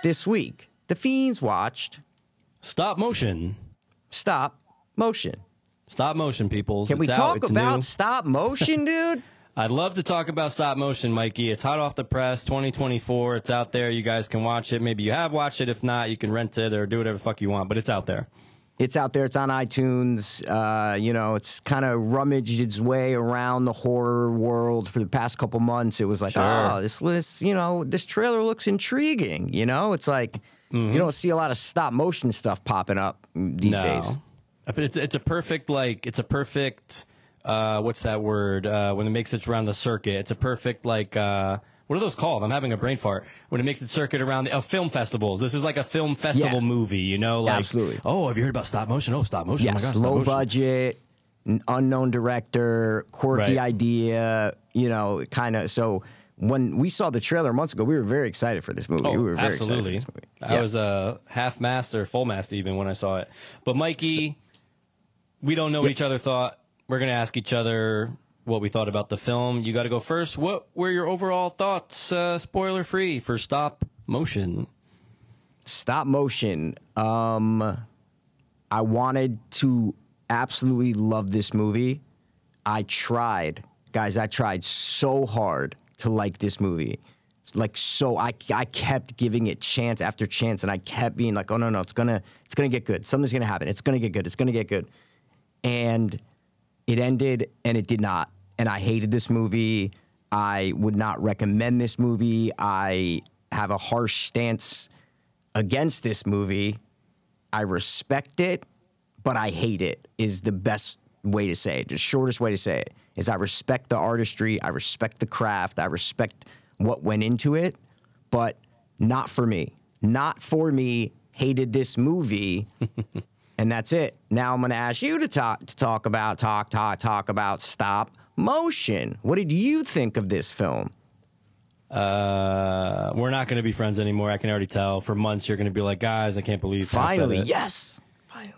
this week. The Fiends watched Stop motion. Stop Motion. Stop motion, people. Can we talk about stop motion, dude? I'd love to talk about stop motion, Mikey. It's hot off the press, 2024. It's out there. You guys can watch it. Maybe you have watched it. If not, you can rent it or do whatever the fuck you want, but it's out there. It's out there. It's on iTunes. It's kind of rummaged its way around the horror world for the past couple months. It was like, Sure. this trailer looks intriguing. It's like you don't see a lot of stop motion stuff popping up these days. But it's a perfect what's that word? When it makes its around the circuit, it's a perfect what are those called? I'm having a brain fart. When it makes its circuit around film festivals. This is like a film festival movie, Absolutely. Oh, have you heard about stop motion? Oh, stop motion. Yes, Oh my God, stop low motion. budget, unknown director, quirky Right. idea, kind of. So when we saw the trailer months ago, we were very excited for this movie. Oh, we were very absolutely. excited for this movie. I was half-mast or full-mast even when I saw it. But Mikey, we don't know what each other thought. We're going to ask each other what we thought about the film. You got to go first. What were your overall thoughts, spoiler-free, for Stop Motion? Stop motion. I wanted to absolutely love this movie. I tried so hard to like this movie. I kept giving it chance after chance, and I kept being like, oh no, it's gonna get good. Something's gonna happen. It's gonna get good. It's gonna get good. And it ended, and it did not. And I hated this movie. I would not recommend this movie. I have a harsh stance against this movie. I respect it, but I hate it, is the best way to say it. The shortest way to say it is I respect the artistry. I respect the craft. I respect what went into it, but not for me. Not for me. Hated this movie. And that's it. Now I'm going to ask you to talk about Stop Motion. What did you think of this film? We're not going to be friends anymore. I can already tell. For months, you're going to be like, guys, I can't believe Finally, I said it. yes. Finally.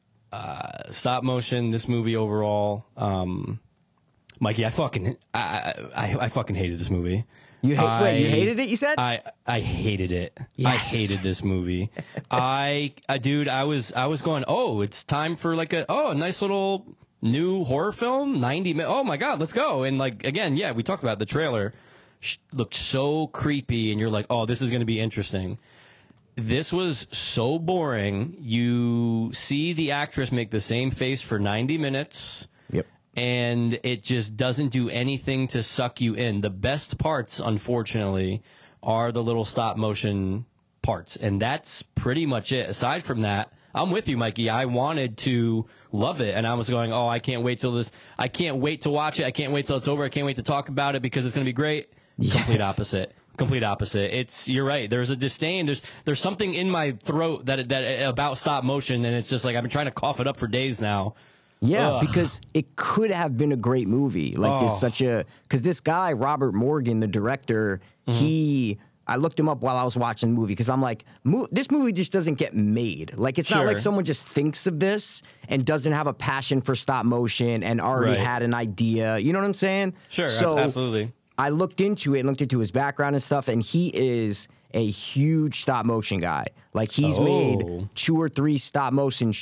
Stop motion. This movie overall, Mikey, I fucking hated this movie. You hated it, you said? I hated it. Yes. I hated this movie. Dude, I was going, oh, it's time for a nice little new horror film, 90 minutes. Oh my God, let's go. And again, yeah, we talked about the trailer. Looked so creepy, and you're like, oh, this is going to be interesting. This was so boring. You see the actress make the same face for 90 minutes. Yep. And it just doesn't do anything to suck you in. The best parts, unfortunately, are the little stop motion parts. And that's pretty much it. Aside from that, I'm with you, Mikey. I wanted to love it. And I was going, oh, I can't wait to watch it. I can't wait till it's over. I can't wait to talk about it because it's going to be great. Yes. Complete opposite. You're right. There's a disdain. There's something in my throat that about stop motion. And it's just like, I've been trying to cough it up for days now. Yeah, Ugh. because it could have been a great movie. Because this guy, Robert Morgan, the director, I looked him up while I was watching the movie because I'm like, this movie just doesn't get made. It's not like someone just thinks of this and doesn't have a passion for stop motion and already had an idea. You know what I'm saying? Sure, so absolutely. I looked into his background and stuff, and he is a huge stop motion guy. He's made 2 or 3 stop motion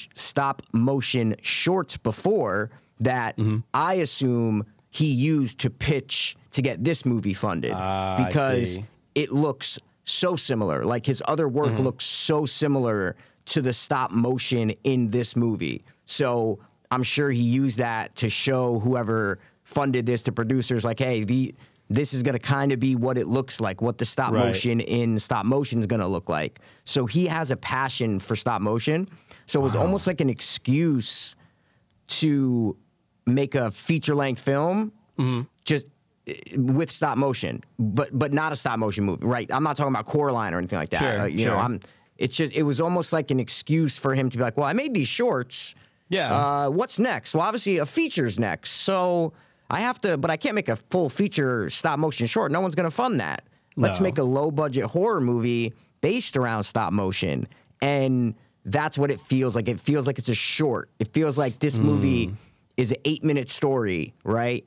shorts before that I assume he used to pitch to get this movie funded because it looks so similar. His other work looks so similar to the stop motion in this movie. So I'm sure he used that to show whoever funded this to producers, hey, this is going to kind of be what it looks like, what the stop motion in stop motion is going to look like. So he has a passion for stop motion. So it was almost like an excuse to make a feature-length film just with stop motion, but not a stop motion movie, right? I'm not talking about Coraline or anything like that. Sure. It was almost like an excuse for him to be like, well, I made these shorts. Yeah. What's next? Well, obviously a feature's next. So but I can't make a full feature stop motion short. No one's going to fund that. Let's make a low budget horror movie based around stop motion. And that's what it feels like. It feels like it's a short. It feels like this movie is an 8-minute story, right?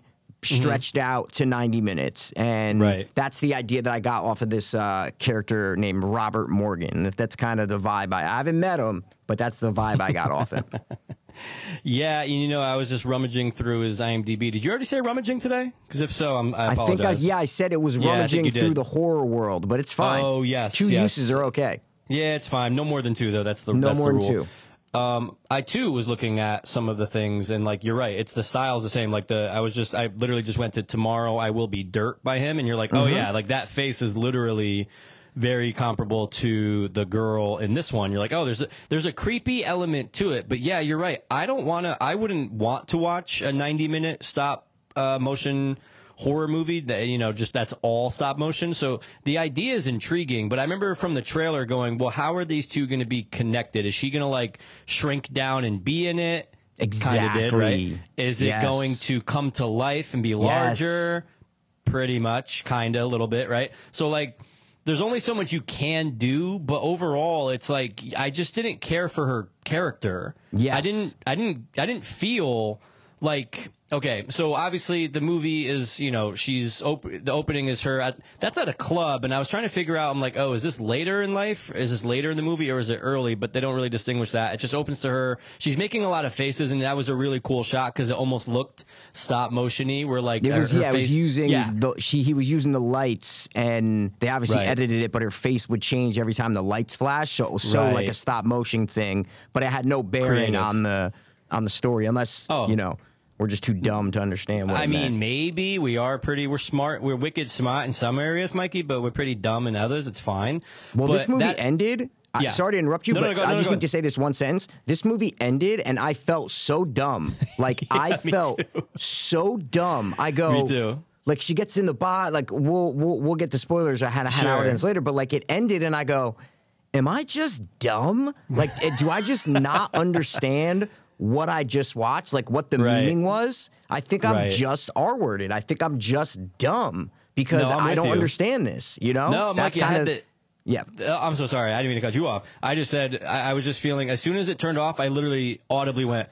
stretched out to 90 minutes. And Right. that's the idea that I got off of this character named Robert Morgan. That's kind of the vibe. I haven't met him, but that's the vibe I got off him. Yeah, I was just rummaging through his IMDb. Did you already say rummaging today? Because if so, I apologize. I said it was Yeah, I think rummaging you through did. the horror world, but it's fine. Oh, yes, Two yes. uses are okay. Yeah, it's fine. No more than 2, though. That's the No that's more the than rule. 2. I too was looking at some of the things, and like you're right, it's the style's the same. Like I literally just went to Tomorrow I Will Be Dirt by him, and you're like, oh yeah, like that face is literally very comparable to the girl in this one. You're like, oh, there's a creepy element to it, but yeah, you're right. I wouldn't want to watch a 90-minute stop motion horror movie that just that's all stop motion. So the idea is intriguing, but I remember from the trailer going, well, how are these two going to be connected? Is she going to like shrink down and be in it? Exactly. Kinda did, right? Is it Yes. going to come to life and be larger? Pretty much, kind of, a little bit, right? So like there's only so much you can do, but overall it's like I just didn't care for her character. Yes. I didn't feel like, okay, so obviously the movie is, the opening is her that's at a club, and I was trying to figure out, I'm like, oh, is this later in life? Is this later in the movie, or is it early? But they don't really distinguish that. It just opens to her. She's making a lot of faces, and that was a really cool shot because it almost looked stop motion-y, where like It was her it face, was using yeah. he was using the lights, and they obviously Right. edited it, but her face would change every time the lights flashed, so it was so like Right. a stop motion thing, but it had no bearing Creative. on the story, unless we're just too dumb to understand what I it mean, meant. maybe we're smart, we're wicked smart in some areas, Mikey, but we're pretty dumb in others. It's fine. Well, But this movie that- ended. Yeah. Sorry to interrupt you, No, but go- I no, just go need ahead. to say this one sentence. This movie ended, and I felt so dumb. Like I me felt too. so dumb. I go, Me too. Like she gets in the bot. Like we'll get the spoilers a half Sure. hour minutes later, but like it ended, and I go, am I just dumb? Like do I just not understand what I just watched? Like what the Right. meaning was? I think I'm Right. just R-worded. I think I'm just dumb because No, I'm I with don't you. understand this. You know? No, That's Mikey, I had kinda- the. Yeah. I'm so sorry. I didn't mean to cut you off. I just said I was just feeling, as soon as it turned off, I literally audibly went,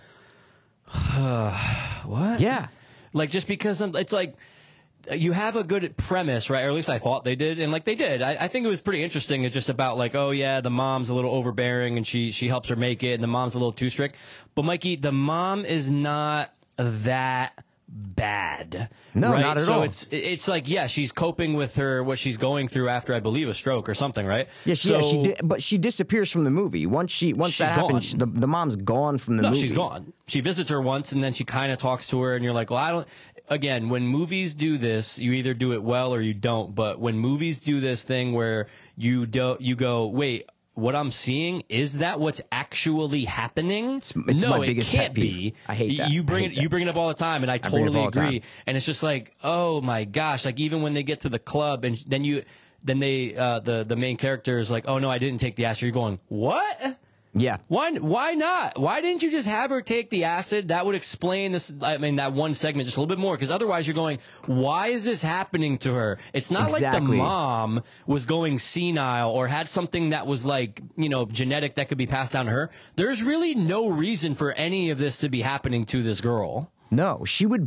what? Yeah. Like, just because it's like, you have a good premise, right? Or at least I thought they did. And like they did. I think it was pretty interesting. It's just about like, oh yeah, the mom's a little overbearing and she helps her make it, and the mom's a little too strict. But Mikey, the mom is not that bad. No, right? not at so all. it's like, yeah, she's coping with what she's going through after, I believe, a stroke or something, right? Yeah, but she disappears from the movie. Once She's that happens, gone. the mom's gone from the No, movie. she's gone. She visits her once, and then she kind of talks to her, and you're like, well, I don't. Again, when movies do this, you either do it well or you don't. But when movies do this thing where you go, wait, what I'm seeing, is that what's actually happening? It's no, my biggest it can't pet peeve. be. I hate that. You I bring hate it. that. You bring it up all the time, and I bring it up totally all the time. agree. And it's just like, oh my gosh! Like even when they get to the club, and then the main character is like, oh no, I didn't take the acid. You're going, what? Yeah. Why not? Why didn't you just have her take the acid? That would explain this. I mean, that one segment just a little bit more, because otherwise you're going, why is this happening to her? It's not like the Exactly. mom was going senile or had something that was like, genetic that could be passed down to her. There's really no reason for any of this to be happening to this girl. No, she would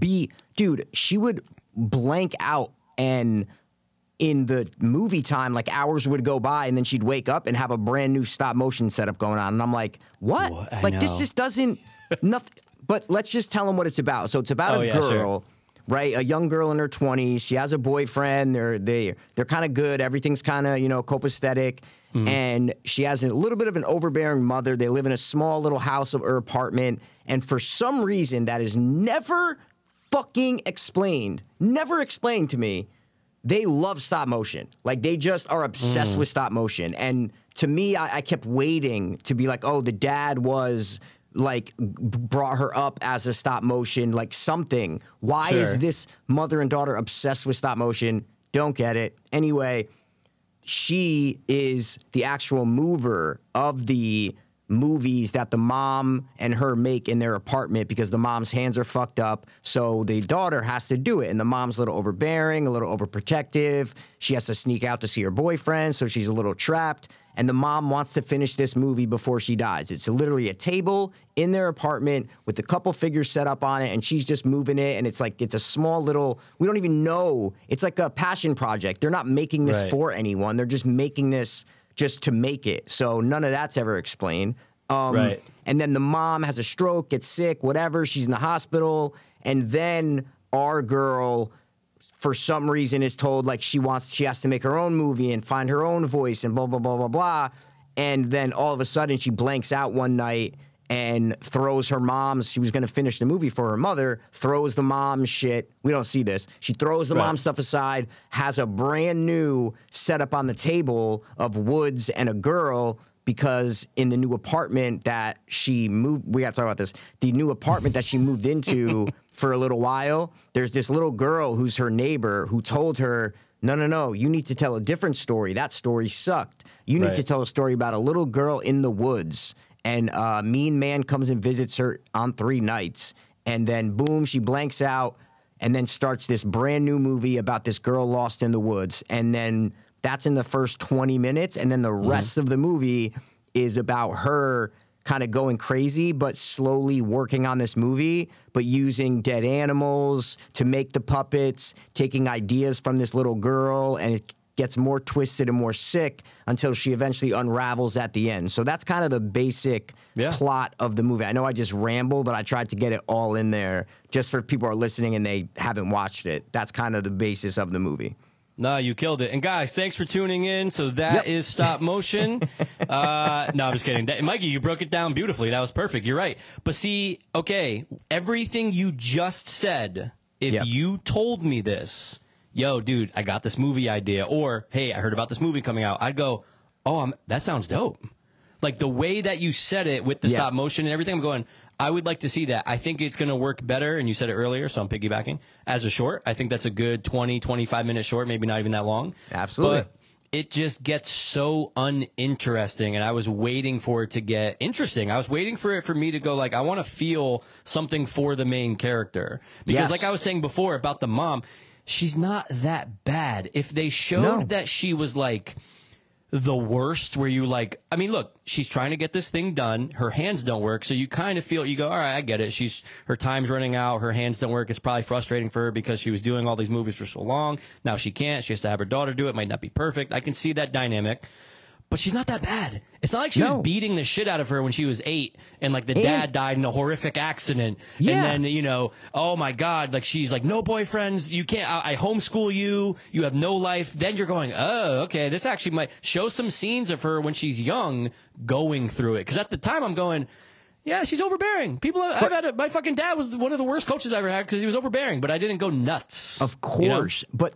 blank out, and in the movie time, like hours would go by, and then she'd wake up and have a brand new stop motion setup going on. And I'm like, what? What? I Like this know. just doesn't nothing. But let's just tell them what it's about. So it's about Oh, a yeah, girl, sure. right? A young girl in her 20s. She has a boyfriend. They're kind of good. Everything's kind of copacetic. Mm-hmm. And she has a little bit of an overbearing mother. They live in a small little house or apartment. And for some reason that is never fucking explained, never explained to me, they love stop motion. Like they just are obsessed with stop motion. And to me, I kept waiting to be like, oh, the dad was like brought her up as a stop motion, like something. Why Sure. is this mother and daughter obsessed with stop motion? Don't get it. Anyway, she is the actual mover of the movies that the mom and her make in their apartment because the mom's hands are fucked up. So the daughter has to do it. And the mom's a little overbearing, a little overprotective. She has to sneak out to see her boyfriend, so she's a little trapped. And the mom wants to finish this movie before she dies. It's literally a table in their apartment with a couple figures set up on it, and she's just moving it. And it's like, it's a small little, we don't even know. It's like a passion project. They're not making this for anyone. They're just making this just to make it. So none of that's ever explained. And then the mom has a stroke, gets sick, whatever. She's in the hospital. And then our girl, for some reason, is told like she has to make her own movie and find her own voice and blah, blah, blah, blah, blah. And then all of a sudden she blanks out one night and throws her mom's, she was going to finish the movie for her mother, throws the mom's shit. We don't see this. She throws the mom's stuff aside, has a brand new setup on the table of Woods and a girl, because in the new apartment that she moved, we got to talk about this, the new apartment that she moved into for a little while, there's this little girl who's her neighbor who told her, no, you need to tell a different story. That story sucked. You need to tell a story about a little girl in the woods. And a mean man comes and visits her on 3 nights. And then, boom, she blanks out and then starts this brand new movie about this girl lost in the woods. And then that's in the first 20 minutes. And then the rest of the movie is about her kind of going crazy, but slowly working on this movie, but using dead animals to make the puppets, taking ideas from this little girl, and it gets more twisted and more sick until she eventually unravels at the end. So that's kind of the basic plot of the movie. I know I just ramble, but I tried to get it all in there just for people who are listening and they haven't watched it. That's kind of the basis of the movie. No, you killed it. And guys, thanks for tuning in. So that is stop motion. No, I'm just kidding. Mikey, you broke it down beautifully. That was perfect. You're right. But see, okay, everything you just said, if you told me this, yo, dude, I got this movie idea, or, hey, I heard about this movie coming out, I'd go, oh, that sounds dope. Like the way that you said it with the stop motion and everything, I'm going, I would like to see that. I think it's going to work better, and you said it earlier, so I'm piggybacking, as a short. I think that's a good 20, 25-minute short, maybe not even that long. Absolutely. But it just gets so uninteresting, and I was waiting for it to get interesting. I was waiting for it for me to go, like, I want to feel something for the main character. Because like I was saying before about the mom, she's not that bad. If they showed that she was, like, the worst, where you like, I mean, look, she's trying to get this thing done. Her hands don't work. So you kind of feel, you go, all right, I get it. Her time's running out. Her hands don't work. It's probably frustrating for her because she was doing all these movies for so long. Now she can't. She has to have her daughter do it. Might not be perfect. I can see that dynamic. But she's not that bad. It's not like she was beating the shit out of her when she was 8 and like the dad died in a horrific accident. And then, oh my God, like she's like, no boyfriends. You can't, I homeschool you. You have no life. Then you're going, oh, okay, this actually might show some scenes of her when she's young going through it. Because at the time I'm going, yeah, she's overbearing. My fucking dad was one of the worst coaches I ever had because he was overbearing, but I didn't go nuts. Of course. But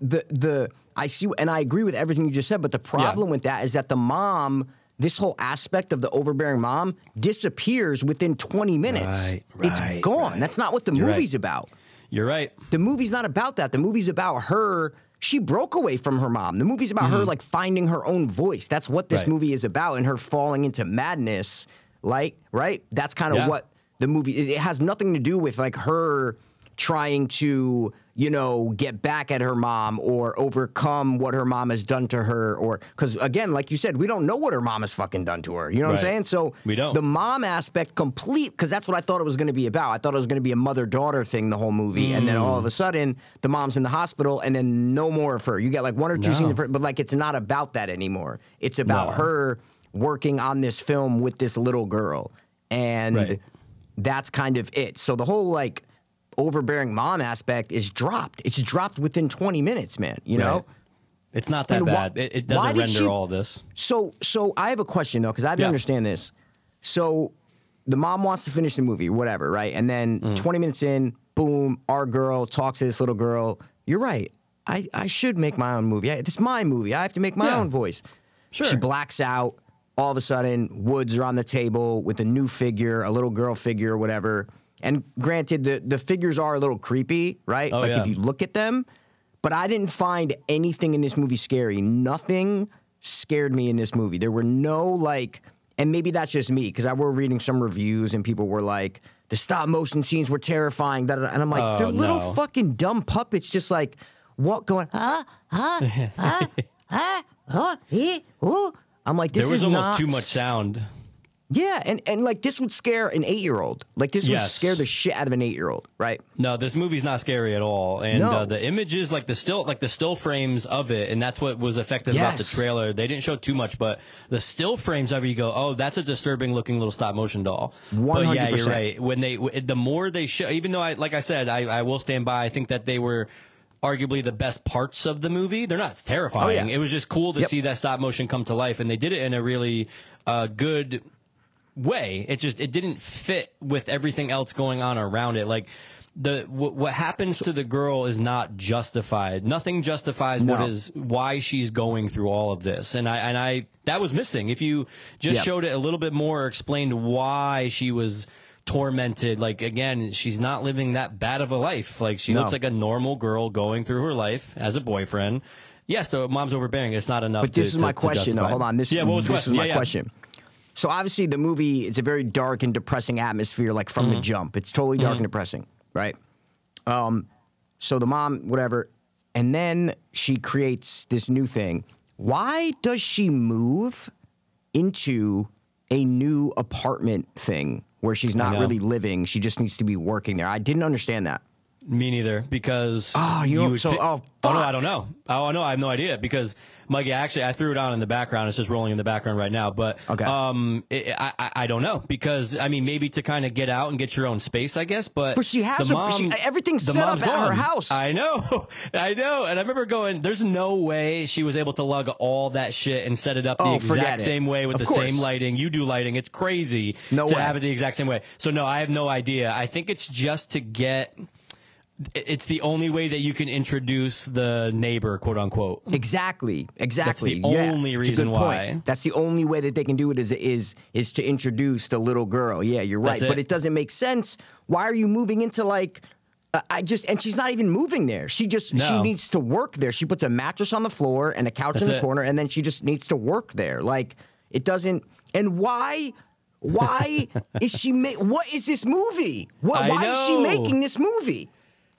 I see, and I agree with everything you just said, but the problem with that is that the mom, this whole aspect of the overbearing mom disappears within 20 minutes. It's gone. That's not what the movie's about. You're right. The movie's not about that. The movie's about her. She broke away from her mom. The movie's about her like finding her own voice. That's what this movie is about, and her falling into madness. Like, right? That's kind of what the movie, it has nothing to do with like her trying to, get back at her mom or overcome what her mom has done to her, or, because again, like you said, we don't know what her mom has fucking done to her. You know what I'm saying? So we don't. The mom aspect because that's what I thought it was going to be about. I thought it was going to be a mother-daughter thing the whole movie. And then all of a sudden, the mom's in the hospital and then no more of her. You get like 1 or 2 scenes of her, but like it's not about that anymore. It's about her working on this film with this little girl, and that's kind of it. So the whole like overbearing mom aspect is dropped. It's dropped within 20 minutes, man. You know, it's not that bad. It doesn't render all of this. So I have a question though, because I didn't understand this. So the mom wants to finish the movie, whatever, right? And then 20 minutes in, boom, our girl talks to this little girl. You're right. I should make my own movie. It's my movie. I have to make my own voice. Sure. She blacks out. All of a sudden, Woods are on the table with a new figure, a little girl figure or whatever. And granted, the figures are a little creepy, right? If you look at them. But I didn't find anything in this movie scary. Nothing scared me in this movie. There were no, like, and maybe that's just me because I were reading some reviews and people were like, the stop motion scenes were terrifying. Da, da, da. And I'm like, they're little fucking dumb puppets, just like what going, I'm like, this There was is almost not too much sound. Yeah, and like this would scare an 8-year-old. Like this would Yes. scare the shit out of an 8-year-old, right? No, this movie's not scary at all, and No. the images, like the still frames of it, and that's what was effective about the Yes. trailer. They didn't show too much, but the still frames of it, you go, oh, that's a disturbing looking little stop motion doll. But yeah, 100%. you're right. When the more they show, even though like I said, I will stand by. I think that they were arguably the best parts of the movie. They're not terrifying. Oh, yeah. It was just cool to Yep. see that stop motion come to life, and they did it in a really good way. It didn't fit with everything else going on around it. Like what happens to the girl is not justified. Nothing justifies No. why she's going through all of this. And I that was missing. If you just Yep. showed it a little bit more, or explained why she was tormented. Like again, she's not living that bad of a life. Like she No. looks like a normal girl going through her life as a boyfriend. Yes, the mom's overbearing. It's not enough. But this is my question, though. justify it. Hold on. This what was the is question? my Yeah. question. So obviously the movie, it's a very dark and depressing atmosphere, like from the jump. It's totally dark and depressing, right? So the mom, whatever, and then she creates this new thing. Why does she move into a new apartment thing where she's not know. really living? She just needs to be working there. I didn't understand that. Me neither, because would so fi- oh no, I don't know. Oh no, I have no idea because Muggy, actually, I threw it on in the background. It's just rolling in the background right now. But Okay. I don't know because I mean maybe to kind of get out and get your own space, I guess. But She has the everything's the set mom's up at her gone. house. I know, I know. And I remember going, "There's no way she was able to lug all that shit and set it up the Oh, forget exact it. same way with Of the course. same lighting. You do lighting. It's crazy No to way. have it the exact same way. So no, I have no idea. I think it's just to get." It's the only way that you can introduce the neighbor, quote unquote. Exactly. That's the Yeah, only it's a reason good why. point. That's the only way that they can do it is to introduce the little girl. Yeah, you're right. That's But it. it doesn't make sense. Why are you moving into like? And she's not even moving there. She No. needs to work there. She puts a mattress on the floor and a couch That's in the it. corner, and then she just needs to work there. Like it doesn't. And why? Why is she? What is this movie? I Why is she know. making this movie?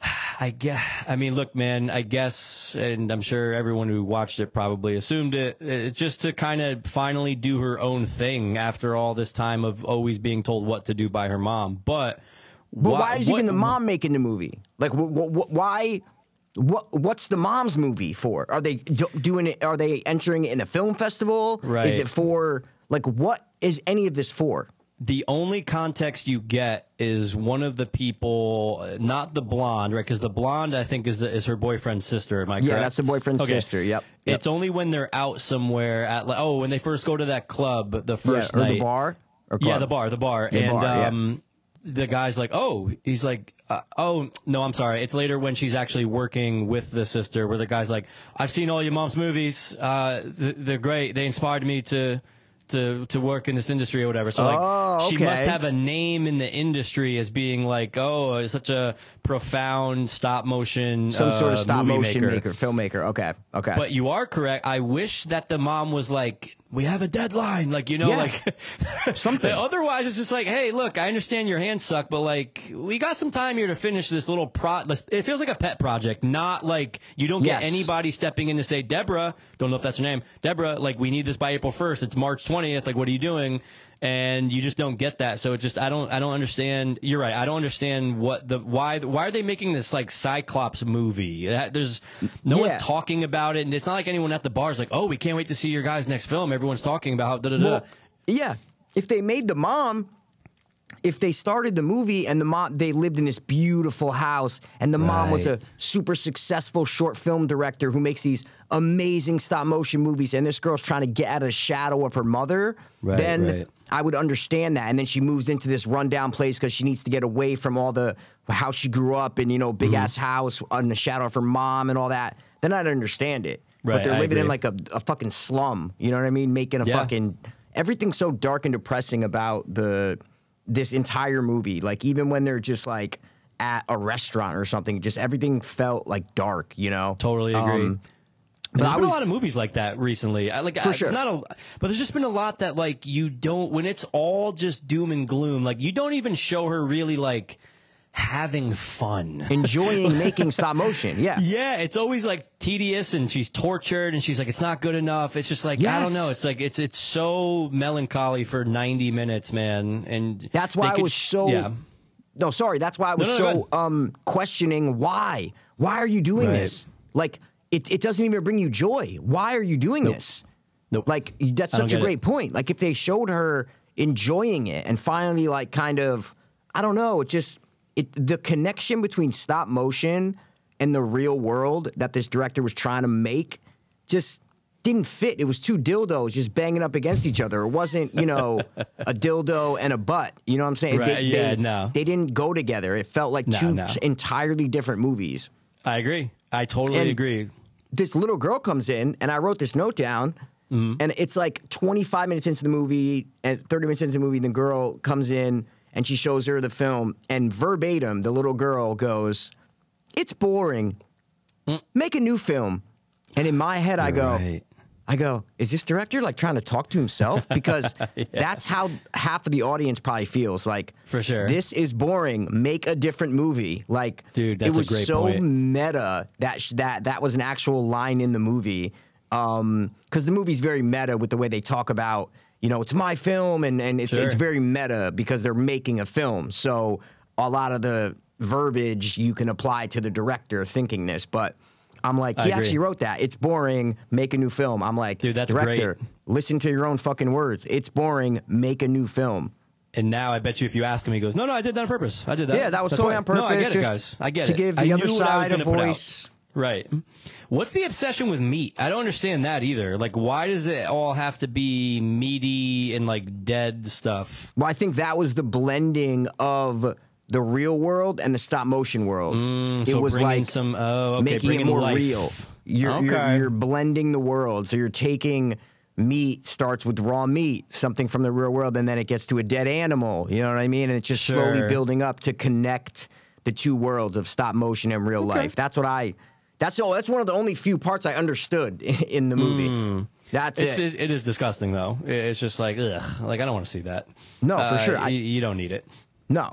I mean, look, man, I guess, and I'm sure everyone who watched it probably assumed it, just to kind of finally do her own thing after all this time of always being told what to do by her mom. But Why is even the mom making the movie? Like, why? What's the mom's movie for? Are they doing it? Are they entering it in a film festival? Right. Is it for like what is any of this for? The only context you get is one of the people, not the blonde, right? Because the blonde, I think, is her boyfriend's sister. Am I correct? Yeah, that's the boyfriend's sister. Yep. It's only when they're out somewhere at when they first go to that club the first or night. the bar. Or Yeah, club? the bar. The And bar, yeah. the guy's like, he's like, oh, no, I'm sorry. It's later when she's actually working with the sister where the guy's like, I've seen all your mom's movies. They're great. They inspired me to work in this industry or whatever. So like she okay. must have a name in the industry as being like, it's such a profound stop motion Some sort of stop movie motion maker. filmmaker. Okay. But you are correct. I wish that the mom was like, we have a deadline, like, Yeah. like Something. Otherwise, it's just like, hey, look, I understand your hands suck, but like, we got some time here to finish this little It feels like a pet project, not like you don't get Yes. anybody stepping in to say, Deborah, don't know if that's her name, Deborah, like, we need this by April 1st. It's March 20th. Like, what are you doing? And you just don't get that. So it just, I don't understand. You're right. I don't understand why are they making this like Cyclops movie? There's no Yeah. one's talking about it. And it's not like anyone at the bar is like, oh, we can't wait to see your guys' next film. Everyone's talking about how Well, yeah. If they made the mom, if they started the movie and the mom, they lived in this beautiful house, and the mom was a Right. super successful short film director who makes these amazing stop motion movies, and this girl's trying to get out of the shadow of her mother, then right. I would understand that. And then she moves into this rundown place because she needs to get away from all the how she grew up in, big ass house on the shadow of her mom and all that. Then I'd understand it. Right, But they're I living in agree. like a fucking slum. You know what I mean? Making a Yeah. fucking everything's so dark and depressing about this entire movie. Like even when they're just like at a restaurant or something, just everything felt like dark. Totally agree. And there's been a lot of movies like that recently. For sure. But there's just been a lot that like you don't, when it's all just doom and gloom, like you don't even show her really like having fun, enjoying making stop motion. Yeah. Yeah. It's always like tedious and she's tortured and she's like, it's not good enough. It's just like, I don't know. It's like, it's so melancholy for 90 minutes, man. And that's why I was so, no, sorry. That's why I was questioning why are you doing this? Like, it doesn't even bring you joy. Why are you doing this? Nope. Like, that's such a great point. Like, if they showed her enjoying it and finally, like, kind of, I don't know, the connection between stop motion and the real world that this director was trying to make just didn't fit. It was two dildos just banging up against each other. It wasn't, a dildo and a butt. You know what I'm saying? Right, they didn't go together. It felt like two entirely different movies. I agree. I totally agree. This little girl comes in, and I wrote this note down, and it's like 25 minutes into the movie, and 30 minutes into the movie, the girl comes in, and she shows her the film, and verbatim, the little girl goes, "It's boring. Make a new film." And in my head, I go, is this director like trying to talk to himself? Because that's how half of the audience probably feels. Like, for sure, this is boring. Make a different movie. Like, dude, that's it was a great so point. meta that was an actual line in the movie. Because the movie's very meta with the way they talk about, it's my film, and it's very meta because they're making a film. So a lot of the verbiage you can apply to the director thinking this, but I'm like, he actually wrote that. It's boring. Make a new film. I'm like, dude, that's director, great. Listen to your own fucking words. It's boring. Make a new film. And now I bet you if you ask him, he goes, no, I did that on purpose. I did that. Yeah, that was totally on purpose. No, I get it, guys. I get it. To give the other side a voice. voice. Right. What's the obsession with meat? I don't understand that either. Like, why does it all have to be meaty and like dead stuff? Well, I think that was the blending of the real world and the stop motion world. It was like making it more life. real. You're blending the world. So you're taking meat, starts with raw meat, something from the real world, and then it gets to a dead animal. You know what I mean? And it's just slowly building up to connect the two worlds of stop motion and real life. That's one of the only few parts I understood in the movie. That's it. It is disgusting though. It's just like, ugh. Like, I don't want to see that. No, for sure. You don't need it. No.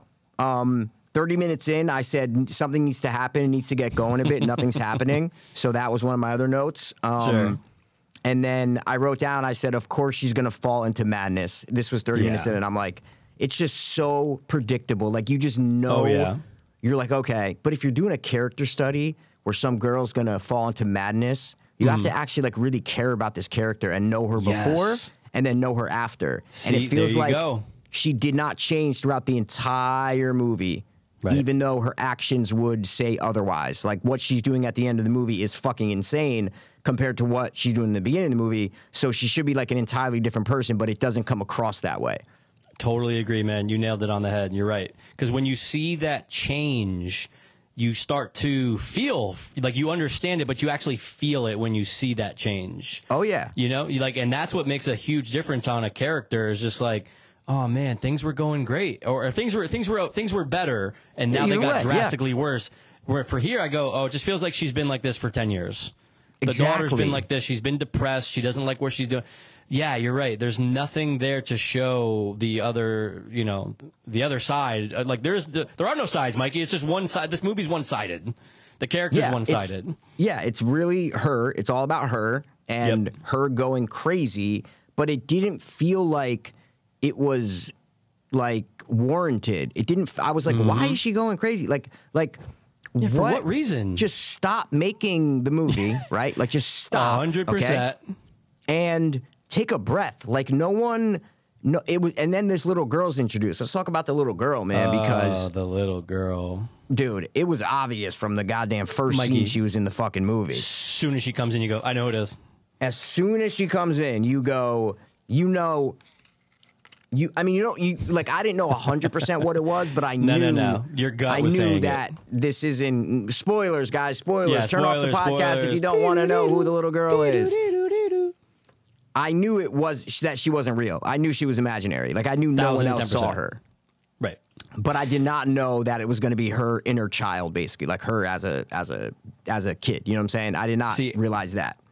30 minutes in, I said something needs to happen. It needs to get going a bit. Nothing's happening. So that was one of my other notes. And then I wrote down, I said, of course she's going to fall into madness. This was 30 minutes in, and I'm like, it's just so predictable. Like, you just know. You're like, okay. But if you're doing a character study where some girl's going to fall into madness, you have to actually like really care about this character and know her before and then know her after. See, and it feels like she did not change throughout the entire movie. Right. Even though her actions would say otherwise. Like, what she's doing at the end of the movie is fucking insane compared to what she's doing in the beginning of the movie. So she should be like an entirely different person, but it doesn't come across that way. Totally agree, man. You nailed it on the head. You're right. Because when you see that change, you start to feel like you understand it, but you actually feel it when you see that change. Oh, yeah. And that's what makes a huge difference on a character is just like, oh man, things were going great, or things were better, and now they got drastically worse. Where for here, I go, oh, it just feels like she's been like this for 10 years. The daughter's been like this. She's been depressed. She doesn't like what she's doing. Yeah, you're right. There's nothing there to show the other, the other side. Like there are no sides, Mikey. It's just one side. This movie's one-sided. The character's one-sided. It's really her. It's all about her and her going crazy. But it didn't feel like it was like warranted. It didn't. I was like, why is she going crazy? Like, for what reason? Just stop making the movie, right? Like, just stop. 100%. Okay? And take a breath. Like, no one. No, it was. And then this little girl's introduced. Let's talk about the little girl, man. Because the little girl, dude, it was obvious from the goddamn first scene she was in the fucking movie. As soon as she comes in, you go, I know who it is. As soon as she comes in, you go, I didn't know 100% what it was, but I knew. No. Your gut was saying saying that this isn't spoilers, guys. Spoilers. Yeah, Turn off the podcast if you don't want to know who the little girl is. I knew it was that she wasn't real. I knew she was imaginary. Like, I knew no one else saw her. Right. But I did not know that it was going to be her inner child, basically, like her as a kid. You know what I'm saying? I did not realize that.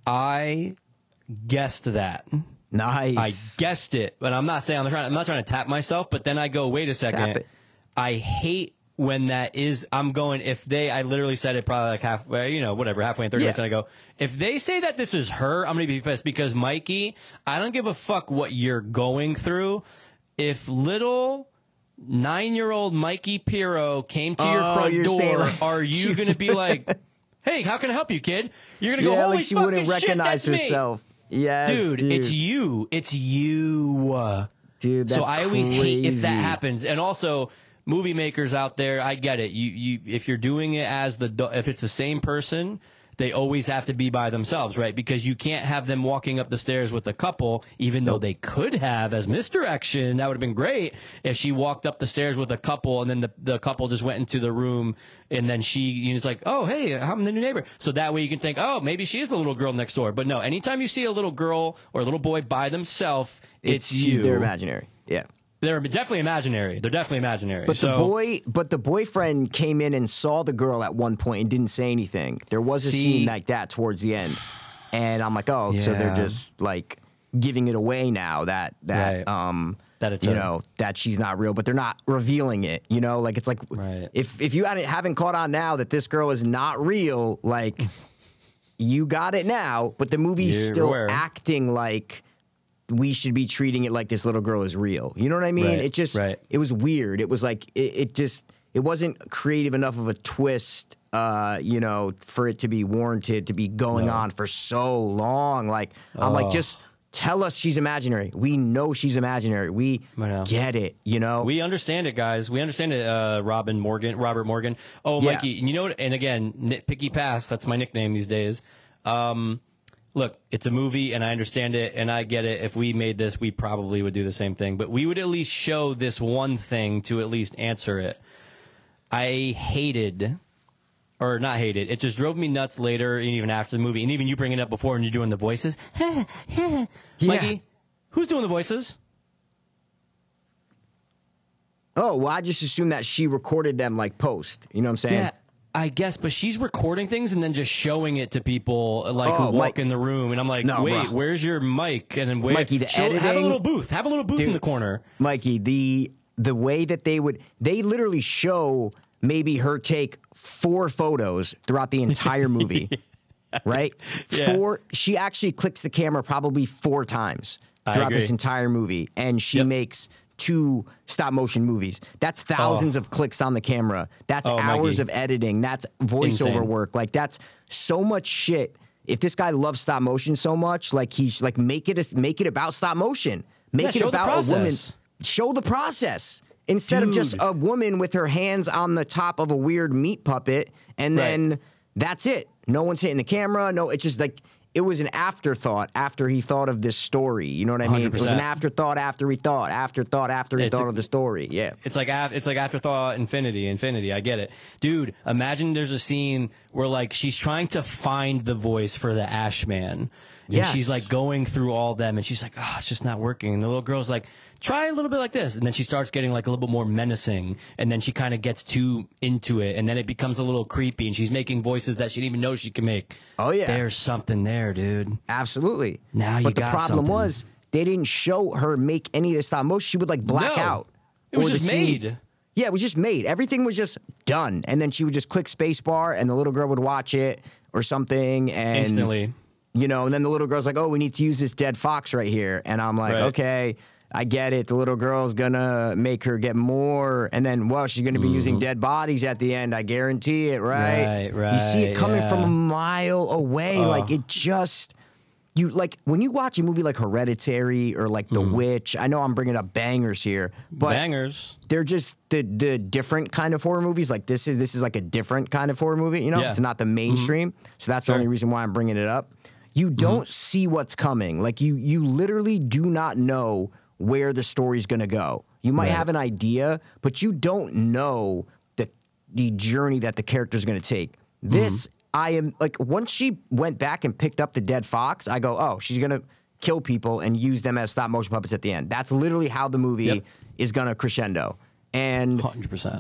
I guessed that. I Nice. guessed it, but I'm not saying I'm not trying to tap myself. But then I go, wait a Tap second. it. I hate when that is. I'm going. If they, I literally said it probably like halfway, whatever, halfway in 30 minutes, and I go, if they say that this is her, I'm gonna be pissed because Mikey, I don't give a fuck what you're going through. If little 9-year-old Mikey Pirro came to your front you're door, saying, like, are you gonna be like, hey, how can I help you, kid? You're gonna go, holy like she fucking wouldn't shit, recognize that's me. herself. Yes, Dude, it's you. It's you. Dude, that's so I always hate if that crazy. happens. And also, movie makers out there, I get it. You if you're doing it as if it's the same person, they always have to be by themselves, right? Because you can't have them walking up the stairs with a couple, even though they could have as misdirection. That would have been great if she walked up the stairs with a couple and then the couple just went into the room and then she's like, oh, hey, I'm the new neighbor. So that way you can think, oh, maybe she's the little girl next door. But no, anytime you see a little girl or a little boy by themselves, it's you. They're imaginary. Yeah. They're definitely imaginary. But the boyfriend came in and saw the girl at one point and didn't say anything. There was a scene like that towards the end, and I'm like, oh, so they're just like giving it away now that Right. That it's her. that she's not real, but they're not revealing it. Like it's like Right. if you haven't caught on now that this girl is not real, like you got it now, but the movie's You're still aware. acting like we should be treating it like this little girl is real. You know what I mean? Right, It just, right. it was weird. It was like, it wasn't creative enough of a twist, for it to be warranted to be going on for so long. Like, I'm like, just tell us she's imaginary. We know she's imaginary. We I know. get it, We understand it, guys. We understand it, Robert Morgan. Oh, Yeah. Mikey, you know what? And again, nitpicky pass. That's my nickname these days. Look, it's a movie, and I understand it, and I get it. If we made this, we probably would do the same thing. But we would at least show this one thing to at least answer it. I hated, or not hated, it just drove me nuts later, and even after the movie, and even you bringing it up before, and you're doing the voices. Mikey, who's doing the voices? Oh, well, I just assumed that she recorded them like post. You know what I'm saying? Yeah, I guess, but she's recording things and then just showing it to people like who walk in the room, and I'm like, No, wait, bro. where's your mic? And then Mikey, the have a editing- little booth, in the corner. Mikey, the way that they literally show maybe her take 4 photos throughout the entire movie, right? Yeah. She actually clicks the camera probably 4 times I throughout this agree. entire movie, and she makes 2 stop motion movies. That's thousands of clicks on the camera. That's hours Mikey. of editing. That's voiceover Insane. work. Like that's so much shit. If this guy loves stop motion so much, like he's like make it about stop motion. Make it show the about a woman. process. Show the process instead of just Dude. a woman with her hands on the top of a weird meat puppet, and then that's it. No one's hitting the camera. No, it's just like it was an afterthought after he thought of this story. You know what I mean? It was an 100%. afterthought after he thought after he thought of the story. Yeah. It's like afterthought infinity. I get it. Dude, imagine there's a scene where like she's trying to find the voice for the Ashman. And Yes. she's like going through all them and she's like, oh, it's just not working. And the little girl's like, try a little bit like this. And then she starts getting like a little bit more menacing. And then she kind of gets too into it. And then it becomes a little creepy. And she's making voices that she didn't even know she can make. Oh, yeah. There's something there, dude. Absolutely. Now you but the got problem something. was they didn't show her make any of the stop motion. She would like black No. out. It was Or the just scene- made. Yeah, it was just made. Everything was just done, and then she would just click spacebar, and the little girl would watch it or something, and Instantly. and then the little girl's like, "Oh, we need to use this dead fox right here," and I'm like, Right. "Okay, I get it. The little girl's gonna make her get more, and then she's gonna be using dead bodies at the end. I guarantee it, right? Right, You see it right, coming from yeah. a mile away, like it just." You like when you watch a movie like Hereditary or like The Witch. I know I'm bringing up bangers here, but Bangers. they're just the different kind of horror movies. Like this is like a different kind of horror movie. You know, Yeah. it's not the mainstream. So that's the only reason why I'm bringing it up. You don't see what's coming. Like you literally do not know where the story's gonna go. You might have an idea, but you don't know the journey that the character's gonna take. This. I am like once she went back and picked up the dead fox, I go, oh, she's gonna kill people and use them as stop motion puppets at the end. That's literally how the movie is gonna crescendo. And 100%.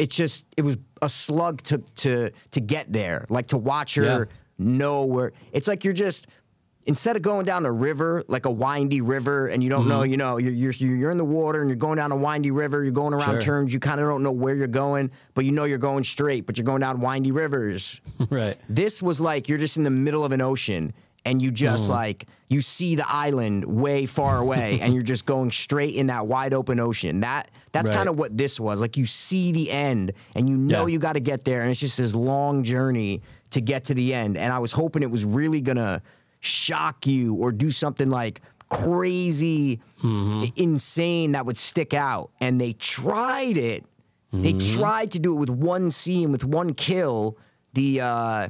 it was a slug to get there, like to watch her know where it's like you're just instead of going down a river, like a windy river, and you don't know, you're in the water and you're going down a windy river, you're going around turns, you kind of don't know where you're going, but you know you're going straight, but you're going down windy rivers. Right. This was like you're just in the middle of an ocean and you just like, you see the island way far away and you're just going straight in that wide open ocean. That's kind of what this was. Like you see the end and you know you got to get there, and it's just this long journey to get to the end. And I was hoping it was really going to shock you or do something like crazy, insane that would stick out. And they tried it. They tried to do it with one scene, with one kill, the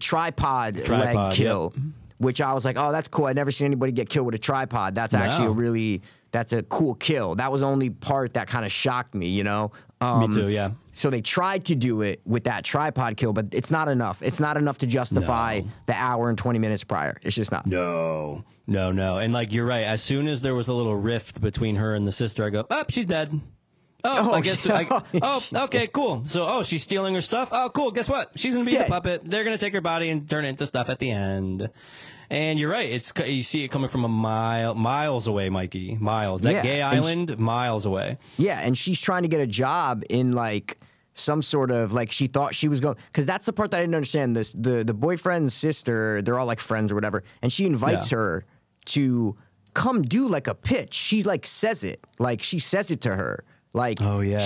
tripod leg kill, which I was like, oh, that's cool. I've never seen anybody get killed with a tripod. That's actually that's a cool kill. That was the only part that kind of shocked me, you know? Me too, yeah. So they tried to do it with that tripod kill, but it's not enough. It's not enough to justify the hour and 20 minutes prior. It's just not. No. And like, you're right. As soon as there was a little rift between her and the sister, I go, oh, she's dead. I guess. Okay, cool. So, she's stealing her stuff. Oh, cool. Guess what? She's gonna be the puppet. They're gonna take her body and turn it into stuff at the end. And you're right. You see it coming from miles away, Mikey. Miles. That gay island, miles away. Yeah, and she's trying to get a job in like some sort of like, she thought she was going, because that's the part that I didn't understand. The boyfriend's sister, they're all like friends or whatever, and she invites her to come do like a pitch. She like says it, like she says it to her. Like,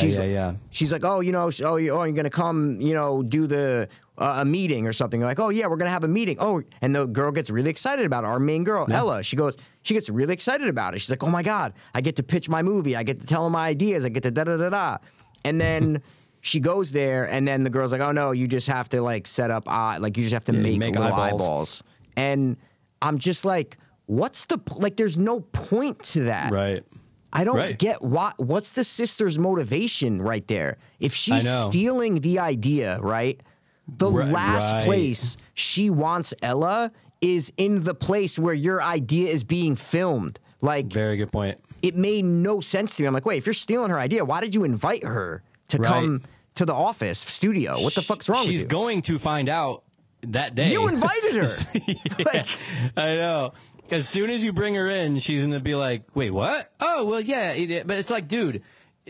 she's like, oh, you're gonna come, do the a meeting or something. Like, oh yeah, we're gonna have a meeting. Oh, and the girl gets really excited about it. Our main girl, Ella, she gets really excited about it. She's like, oh my god, I get to pitch my movie. I get to tell them my ideas. I get to da da da da. And then she goes there, and then the girl's like, oh no, you just have to like set up, like you just have to make little eyeballs. And I'm just like, what's the like? There's no point to that. Right. I don't get what's the sister's motivation right there. If she's stealing the idea, right? The last place she wants Ella is in the place where your idea is being filmed. Like, very good point. It made no sense to me. I'm like, wait, if you're stealing her idea, why did you invite her to come to the office studio? What the fuck's wrong with you? She's going to find out that day. You invited her. I know. As soon as you bring her in, she's going to be like, wait, what? Oh, well, yeah. But it's like, dude,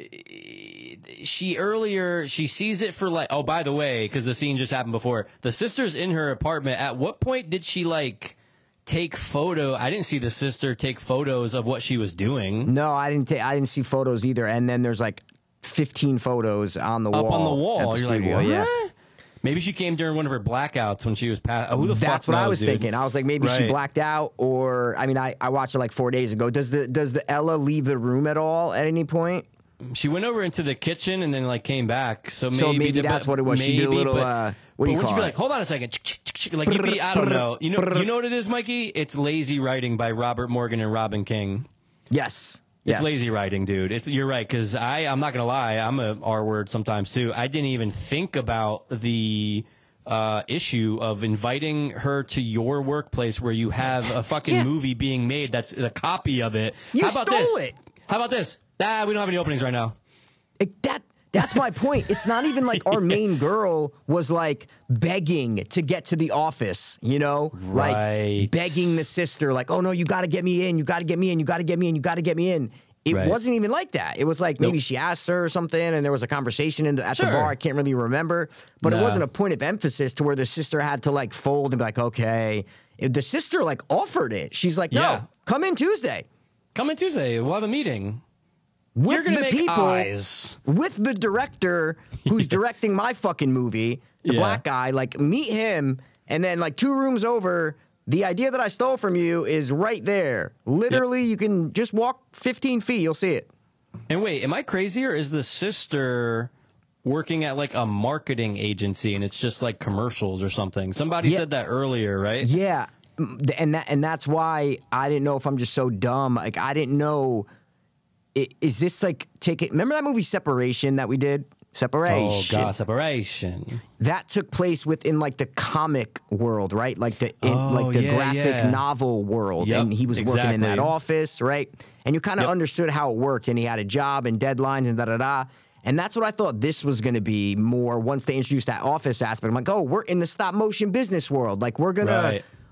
she sees it for like, oh, by the way, because the scene just happened before. The sister's in her apartment. At what point did she like take photo? I didn't see the sister take photos of what she was doing. No, I didn't see photos either. And then there's like 15 photos on the wall. Up on the wall. At the You're studio. like, what? Yeah. Maybe she came during one of her blackouts when she was past. Who the fuck knows? That's what I was dude? thinking. I was like, maybe she blacked out, or I mean, I watched it like 4 days ago. Does the Ella leave the room at all at any point? She went over into the kitchen and then like came back. So maybe that's what it was. She did a little. What do you call it? Be like, hold on a second. Like you'd be, I don't know. You know what it is, Mikey? It's lazy writing by Robert Morgan and Robin King. Yes. It's lazy writing, dude. You're right, because I'm not going to lie, I'm a R word sometimes, too. I didn't even think about the issue of inviting her to your workplace where you have a fucking movie being made that's a copy of it. You stole it. How about this? We don't have any openings right now. That's my point. It's not even like our main girl was like begging to get to the office, like begging the sister, like, oh no, you got to get me in, you got to get me in, you got to get me in, you got to get me in. It wasn't even like that. It was like maybe she asked her or something, and there was a conversation at the bar. I can't really remember, but it wasn't a point of emphasis to where the sister had to like fold and be like, okay. The sister like offered it. She's like, no, come in Tuesday. Come in Tuesday. We'll have a meeting. With the people, with the director who's directing my fucking movie, the black guy, like meet him, and then like 2 rooms over, the idea that I stole from you is right there. Literally, you can just walk 15 feet, you'll see it. And wait, am I crazy, or is the sister working at like a marketing agency and it's just like commercials or something? Somebody said that earlier, right? Yeah, and that's why I didn't know if I'm just so dumb. Like I didn't know. Is this like remember that movie Separation that we did? Separation. Oh God, Separation. That took place within like the comic world, right? Like the graphic novel world, and he was working in that office, right? And you kind of understood how it worked, and he had a job and deadlines and da da da. And that's what I thought this was going to be more once they introduced that office aspect. I'm like, oh, we're in the stop motion business world. Like we're gonna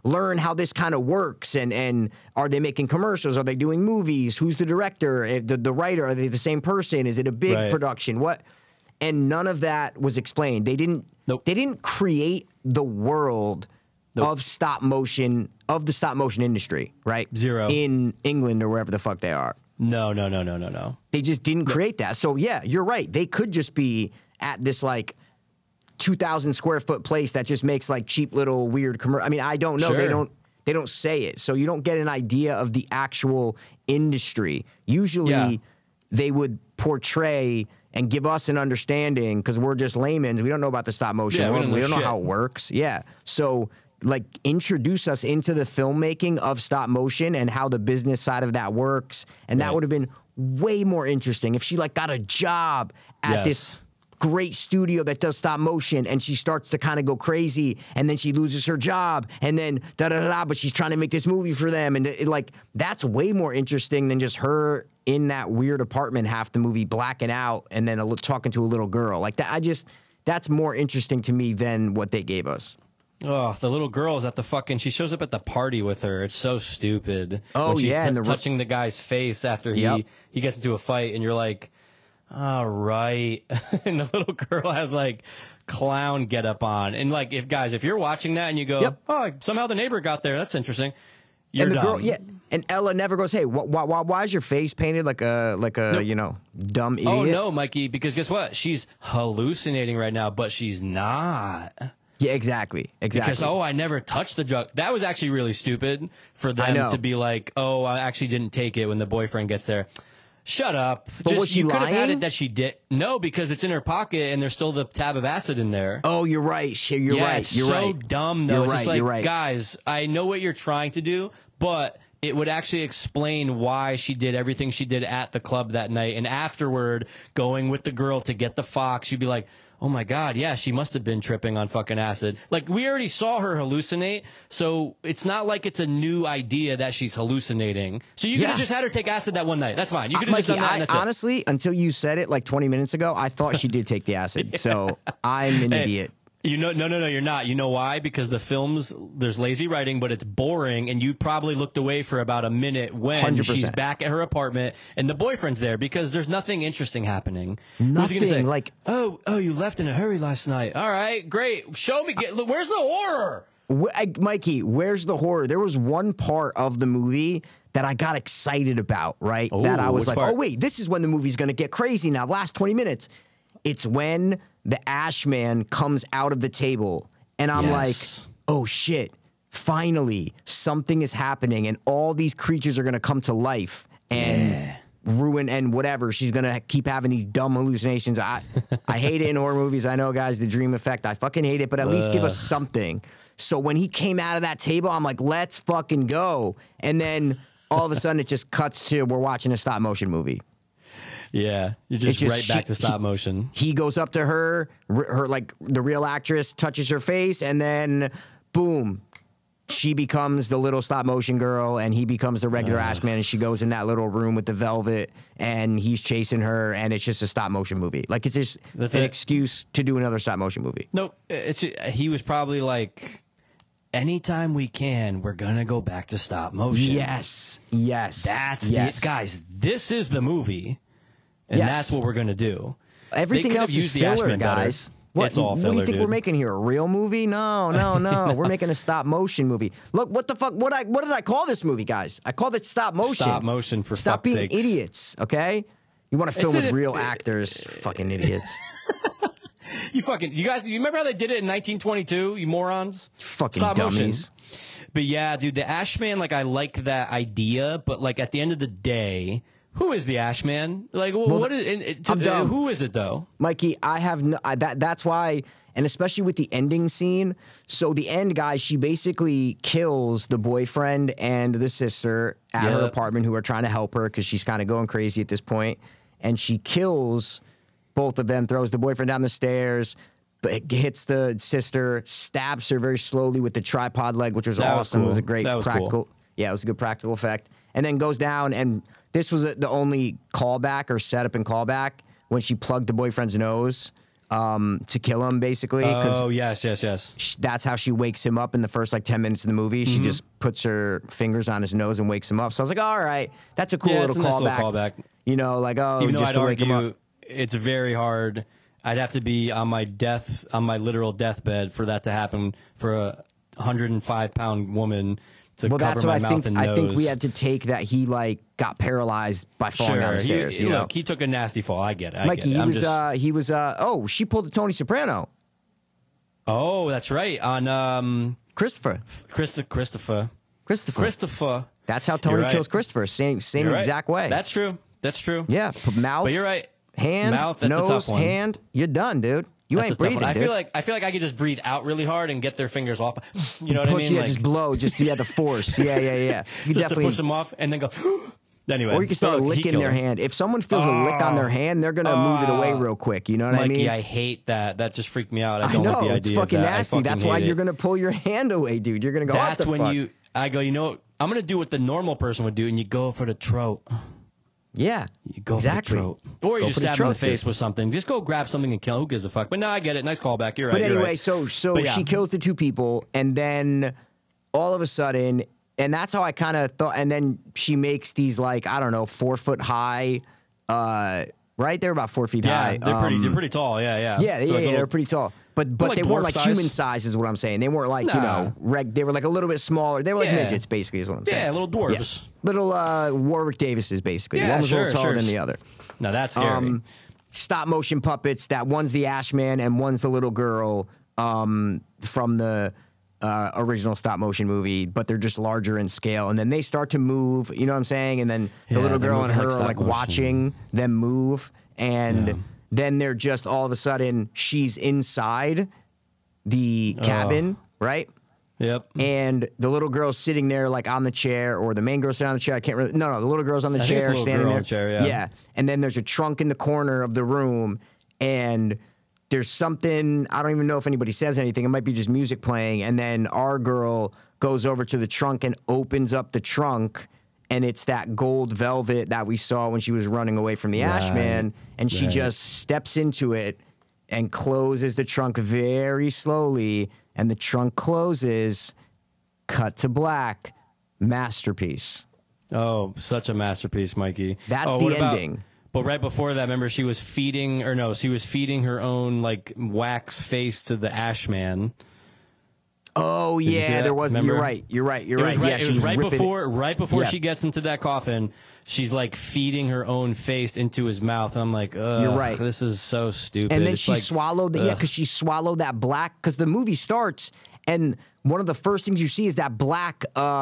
learn how this kind of works, and are they making commercials? Are they doing movies? Who's the director? The writer? Are they the same person? Is it a big production? What? And none of that was explained. They didn't. Nope. They didn't create the world of stop motion, of the stop motion industry, right? Zero. In England or wherever the fuck they are. No. They just didn't create that. So yeah, you're right. They could just be at this like 2,000 square foot place that just makes like cheap little weird commercial. I mean, I don't know. Sure. They don't say it. So you don't get an idea of the actual industry. Usually they would portray and give us an understanding, because we're just laymen. We don't know about the stop motion. Yeah, we don't know how it works. Yeah. So like introduce us into the filmmaking of stop motion and how the business side of that works. And that would have been way more interesting if she like got a job at this great studio that does stop motion, and she starts to kind of go crazy, and then she loses her job, and then but she's trying to make this movie for them, and like that's way more interesting than just her in that weird apartment half the movie blacking out and then talking to a little girl like that. That's more interesting to me than what they gave us. Oh, the little girl is at the fucking. She shows up at the party with her. It's so stupid. Oh, when she's yeah, and touching the guy's face after he gets into a fight, and you're like, all right. And the little girl has like clown get up on, and like if you're watching that and you go, oh, somehow the neighbor got there. That's interesting. You're and the dumb. girl, and Ella never goes, hey, why is your face painted like a dumb idiot? Oh no, Mikey, because guess what? She's hallucinating right now, but she's not. Yeah, exactly. Because, I never touched the drug. That was actually really stupid for them to be like, oh, I actually didn't take it when the boyfriend gets there. Shut up. But was she you lying? could have had it that she did. No, because it's in her pocket and there's still the tab of acid in there. Oh, you're right. You're right. It's You're so right. dumb, though. You're It's right. just like, You're right. guys, I know what you're trying to do, but it would actually explain why she did everything she did at the club that night. And afterward, going with the girl to get the fox, you'd be like, oh my God, yeah, she must have been tripping on fucking acid. Like, we already saw her hallucinate, so it's not like it's a new idea that she's hallucinating. So you could have just had her take acid that one night. That's fine. You could have just done that. And that's honestly, until you said it like 20 minutes ago, I thought she did take the acid. So I'm an idiot. You know, no, you're not. You know why? Because the films, there's lazy writing, but it's boring, and you probably looked away for about a minute when 100%. she's back at her apartment and the boyfriend's there, because there's nothing interesting happening. Nothing. Who's he gonna say, like, oh, you left in a hurry last night. All right, great. Show me. Where's the horror? Mikey, where's the horror? There was one part of the movie that I got excited about, right? Ooh, that I was which like, part? oh, wait, this is when the movie's going to get crazy now. The last 20 minutes. It's when the Ash Man comes out of the table, and I'm like, oh, shit, finally, something is happening, and all these creatures are going to come to life and ruin and whatever. She's going to keep having these dumb hallucinations. I hate it in horror movies. I know, guys, the dream effect. I fucking hate it, but at least give us something. So when he came out of that table, I'm like, let's fucking go. And then all of a sudden it just cuts to we're watching a stop motion movie. Yeah, you're just right back to stop motion. He goes up to her like the real actress, touches her face, and then boom, she becomes the little stop motion girl, and he becomes the regular Ash Man, and she goes in that little room with the velvet, and he's chasing her, and it's just a stop motion movie. Like, it's just an excuse to do another stop motion movie. No, he was probably like, anytime we can, we're gonna go back to stop motion. Yes. Guys, this is the movie, and that's what we're gonna do. Everything else is filler, guys. It's all filler, what do you think dude. we're making here? A real movie? No. We're making a stop motion movie. Look, what the fuck? What did I call this movie, guys? I called it stop motion. Stop motion, for Stop fuck's being sakes. idiots, okay? You want to film with real actors, fucking idiots. You guys, you remember how they did it in 1922, you morons? Fucking Stop dummies. motion. But yeah, dude, the Ashman, like, I like that idea, but like at the end of the day, who is the Ashman? Like, what is? I'm dumb. Who is it though? Mikey, I have no, that's why, and especially with the ending scene. So the end, guys, she basically kills the boyfriend and the sister at her apartment, who are trying to help her because she's kind of going crazy at this point, and she kills both of them, throws the boyfriend down the stairs, but hits the sister, stabs her very slowly with the tripod leg, which was awesome. It was a great practical. Cool. Yeah, it was a good practical effect. And then goes down, and this was the only callback or setup and callback when she plugged the boyfriend's nose. to kill him, basically. 'Cause Oh, yes. that's how she wakes him up in the first like 10 minutes of the movie. She just puts her fingers on his nose and wakes him up. So I was like, all right, that's a cool Yeah, little it's a nice callback. little callback. You know, like, oh, Even though just I'd to wake him argue up. it's very hard. I'd have to be on my literal deathbed for that to happen for a 105-pound woman to Well, cover that's my what mouth and nose. I think we had to take that he like got paralyzed by falling down the stairs. You know, Look, he took a nasty fall. I get it. Mikey, he was. Oh, she pulled a Tony Soprano. Oh, that's right. On Christopher. Christopher. That's how Tony right. kills Christopher. Same You're right. exact way. That's true. Yeah, mouth. But you're right. Hand, Mouth, that's a nose, tough one. hand. You're done, dude. You That's ain't a tough breathing, one. dude. I feel like I could just breathe out really hard and get their fingers off. You know what Push, I mean? yeah, just blow, just the force. Yeah. You just definitely. to push them off and then go. Anyway, Or you can start he licking killed their him. hand. If someone feels a lick on their hand, they're gonna move it away real quick. You know what Mikey, I mean? I hate that. That just freaked me out. I I don't know like the it's idea fucking of that. nasty. That's why you're gonna pull your hand away, dude. You're gonna go. That's what the when fuck? I go. You know, what? I'm gonna do what the normal person would do, and you go for the throat. Yeah, You go exactly. for the throat. Or you Go just for the stab him in the throat, face dude. with something. Just go grab something and kill. Who gives a fuck? But no, I get it. Nice callback. You're right. But you're anyway, right. so But yeah. she kills the two people, and then all of a sudden, and that's how I kind of thought. And then she makes these like I don't know 4 foot high, right? They're about 4 feet Yeah, high. they're pretty tall. Yeah. Yeah, So like they're little- pretty tall. But like they weren't dwarf like size. human size, is what I'm saying. They weren't like Nah. they were like a little bit smaller. They were like Yeah. midgets, basically, is what I'm saying. Yeah, little dwarves. Little Warwick Davises, basically. Yeah, One was a sure, little taller sure. than the other. No, that's scary. Stop motion puppets. That one's the Ashman and one's the little girl from the original stop motion movie, but they're just larger in scale. And then they start to move. You know what I'm saying? And then the Yeah, little they're girl and moving her like are stop like motion. watching them move, and Yeah. then they're just all of a sudden she's inside the cabin, right? Yep. And the little girl's sitting there like on the chair, or the main girl's sitting on the chair. I can't really. No, the little girl's on the think it's chair, the little standing girl there. on the chair, yeah. Yeah. And then there's a trunk in the corner of the room, and there's something. I don't even know if anybody says anything. It might be just music playing. And then our girl goes over to the trunk and opens up the trunk, and it's that gold velvet that we saw when she was running away from the Ashman, and she right. just steps into it and closes the trunk very slowly, and the trunk closes. Cut to black. Masterpiece. Oh, such a masterpiece, Mikey. That's oh, the what about- ending. But right before that, remember she was feeding her own like wax face to the Ashman. Oh you see yeah, that? there was. Remember? You're right. You're right. It was right, Yeah, it she was right ripping- before Yeah. she gets into that coffin. She's like feeding her own face into his mouth. I'm like, ugh, You're right. This is so stupid. And then It's she like, swallowed. Yeah, because she swallowed that black. Because the movie starts, and one of the first things you see is that black.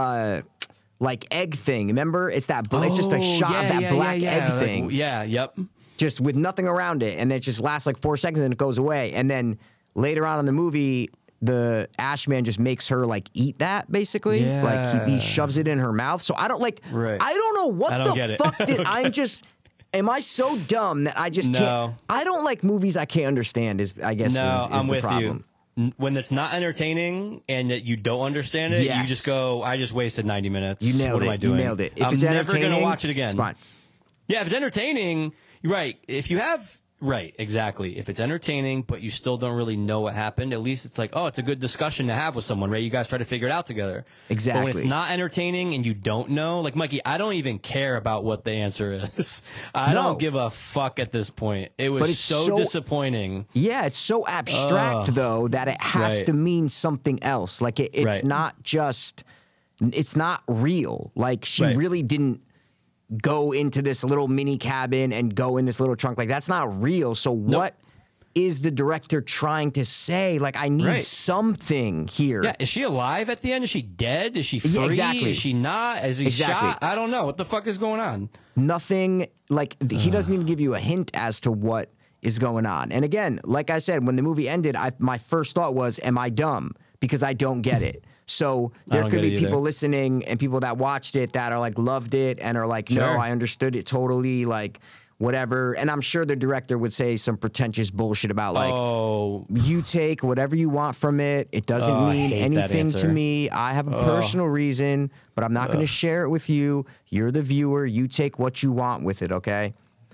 Like egg thing, remember? It's that. It's just a shot of that black egg Like, thing, Yep. just with nothing around it, and it just lasts like 4 seconds, and it goes away. And then later on in the movie, the Ashman just makes her like eat that, basically. Like he shoves it in her mouth. So I don't like. Right. I don't know what I don't get the it. fuck. I'm just. Am I so dumb that I just No. can't? I don't like movies I can't understand. I guess No, is I'm the with problem. you. When it's not entertaining and that you don't understand it, you Yes. just go, I just wasted 90 minutes. You nailed what it. Am I doing? You nailed it. If I'm it's never going to entertaining, watch it again. It's fine. Yeah, if it's entertaining, you're right. If you have, right, exactly. If it's entertaining, but you still don't really know what happened, at least it's like, oh, it's a good discussion to have with someone, right? You guys try to figure it out together. Exactly. But when it's not entertaining and you don't know, like Mikey, I don't even care about what the answer is. I No. don't give a fuck at this point. It But was it's so so- disappointing. Yeah, it's so abstract though that it has Right. to mean something else. Like it's Right. not just. It's not real. Like she Right. really didn't go into this little mini cabin and go in this little trunk. Like that's not real. So what is the director trying to say? Like I need Right. something here. Yeah, is she alive at the end? Is she dead? Is she free? Yeah, exactly. Is she not? Is he Exactly. shot? I don't know. What the fuck is going on? Nothing like he doesn't even give you a hint as to what is going on. And again, like I said, when the movie ended, my first thought was, "Am I dumb?" Because I don't get it. So there don't could get be it either. people listening and people that watched it that are like loved it and are like, "No, Sure. I understood it totally." Like whatever. And I'm sure the director would say some pretentious bullshit about like. Oh, You take whatever you want from it. It doesn't Oh, I mean hate that anything to answer. me. I have a personal reason, but I'm not going to share it with you. You're the viewer. You take what you want with it, okay?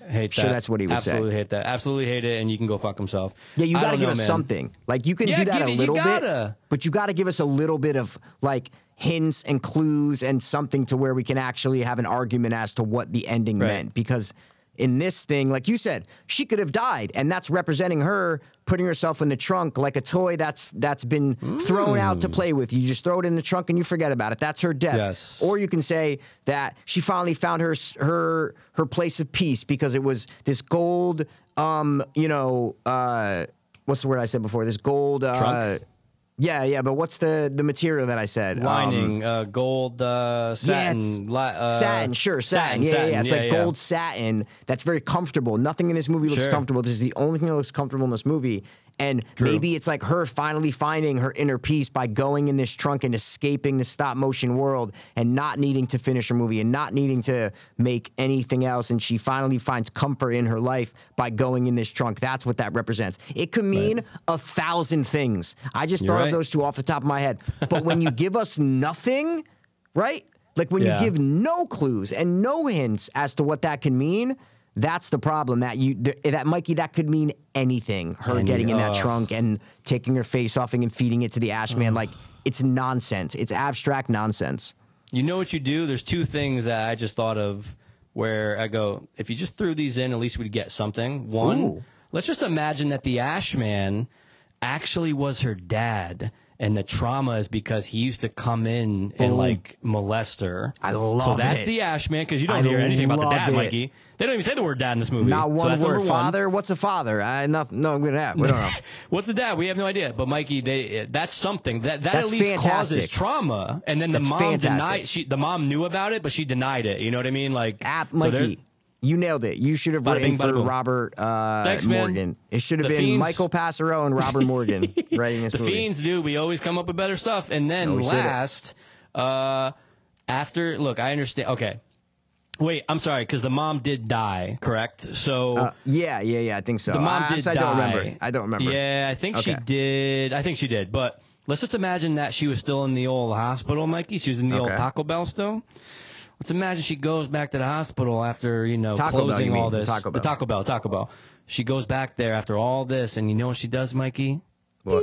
Hate Sure, that. that's what he would Absolutely say. hate that. Absolutely hate it, and you can go fuck himself. Yeah, you I got to don't give know, us man. something. Like you can Yeah, do that give a it- you little bit, gotta. but you got to give us a little bit of like hints and clues and something to where we can actually have an argument as to what the ending Right. meant. Because in this thing, like you said, she could have died, and that's representing her putting herself in the trunk like a toy that's been thrown out to play with. You just throw it in the trunk and you forget about it. That's her death. Yes. Or you can say that she finally found her place of peace because it was this gold, what's the word I said before? This gold, Trunk? yeah, but what's the material that I said? Lining, gold, satin. Satin, sure, satin. Yeah. It's like gold satin that's very comfortable. Nothing in this movie looks Sure. comfortable. This is the only thing that looks comfortable in this movie. And maybe it's like her finally finding her inner peace by going in this trunk and escaping the stop motion world and not needing to finish her movie and not needing to make anything else. And she finally finds comfort in her life by going in this trunk. That's what that represents. It could mean 1,000 things. I just thought of right. those two off the top of my head. But when you give us nothing, right? Like when you give no clues and no hints as to what that can mean, that's the problem. That Mikey, that could mean anything. Her getting in that trunk and taking her face off and feeding it to the ash man. Like it's nonsense. It's abstract nonsense. You know what you do? There's two things that I just thought of where I go, if you just threw these in, at least we'd get something. One, Ooh. let's just imagine that the Ashman actually was her dad. And the trauma is because he used to come in and like molest her. I love So that's it. the Ashman because you don't I hear anything about the love dad, it. Mikey. They don't even say the word dad in this movie. Not So one that's word. number one. Father? What's a father? No, I'm gonna have. We don't know. What's the dad? We have no idea. But Mikey, that's something that That's at least causes fantastic. trauma. And then the That's mom fantastic. the mom knew about it, but she denied it. You know what I mean? Like so they're- Mikey, you nailed it. You should have Bada written bing, bada for boom. Robert Thanks, man. Morgan. It should have The been Fiends. Michael Passero and Robert Morgan writing this The movie. Fiends, dude, we always come up with better stuff. And then we said it. last, after, look, I understand. Okay. Wait, I'm sorry, because the mom did die, correct? So Yeah, I think so. the mom did I die. don't remember. Yeah, I think she Okay. did. I think she did. But let's just imagine that she was still in the old hospital, Mikey. She was in the old Okay. Taco Bell still. Let's imagine she goes back to the hospital after, Taco Bell, closing you mean, all the this. Taco Bell. Taco Bell. She goes back there after all this, and you know what she does, Mikey? What?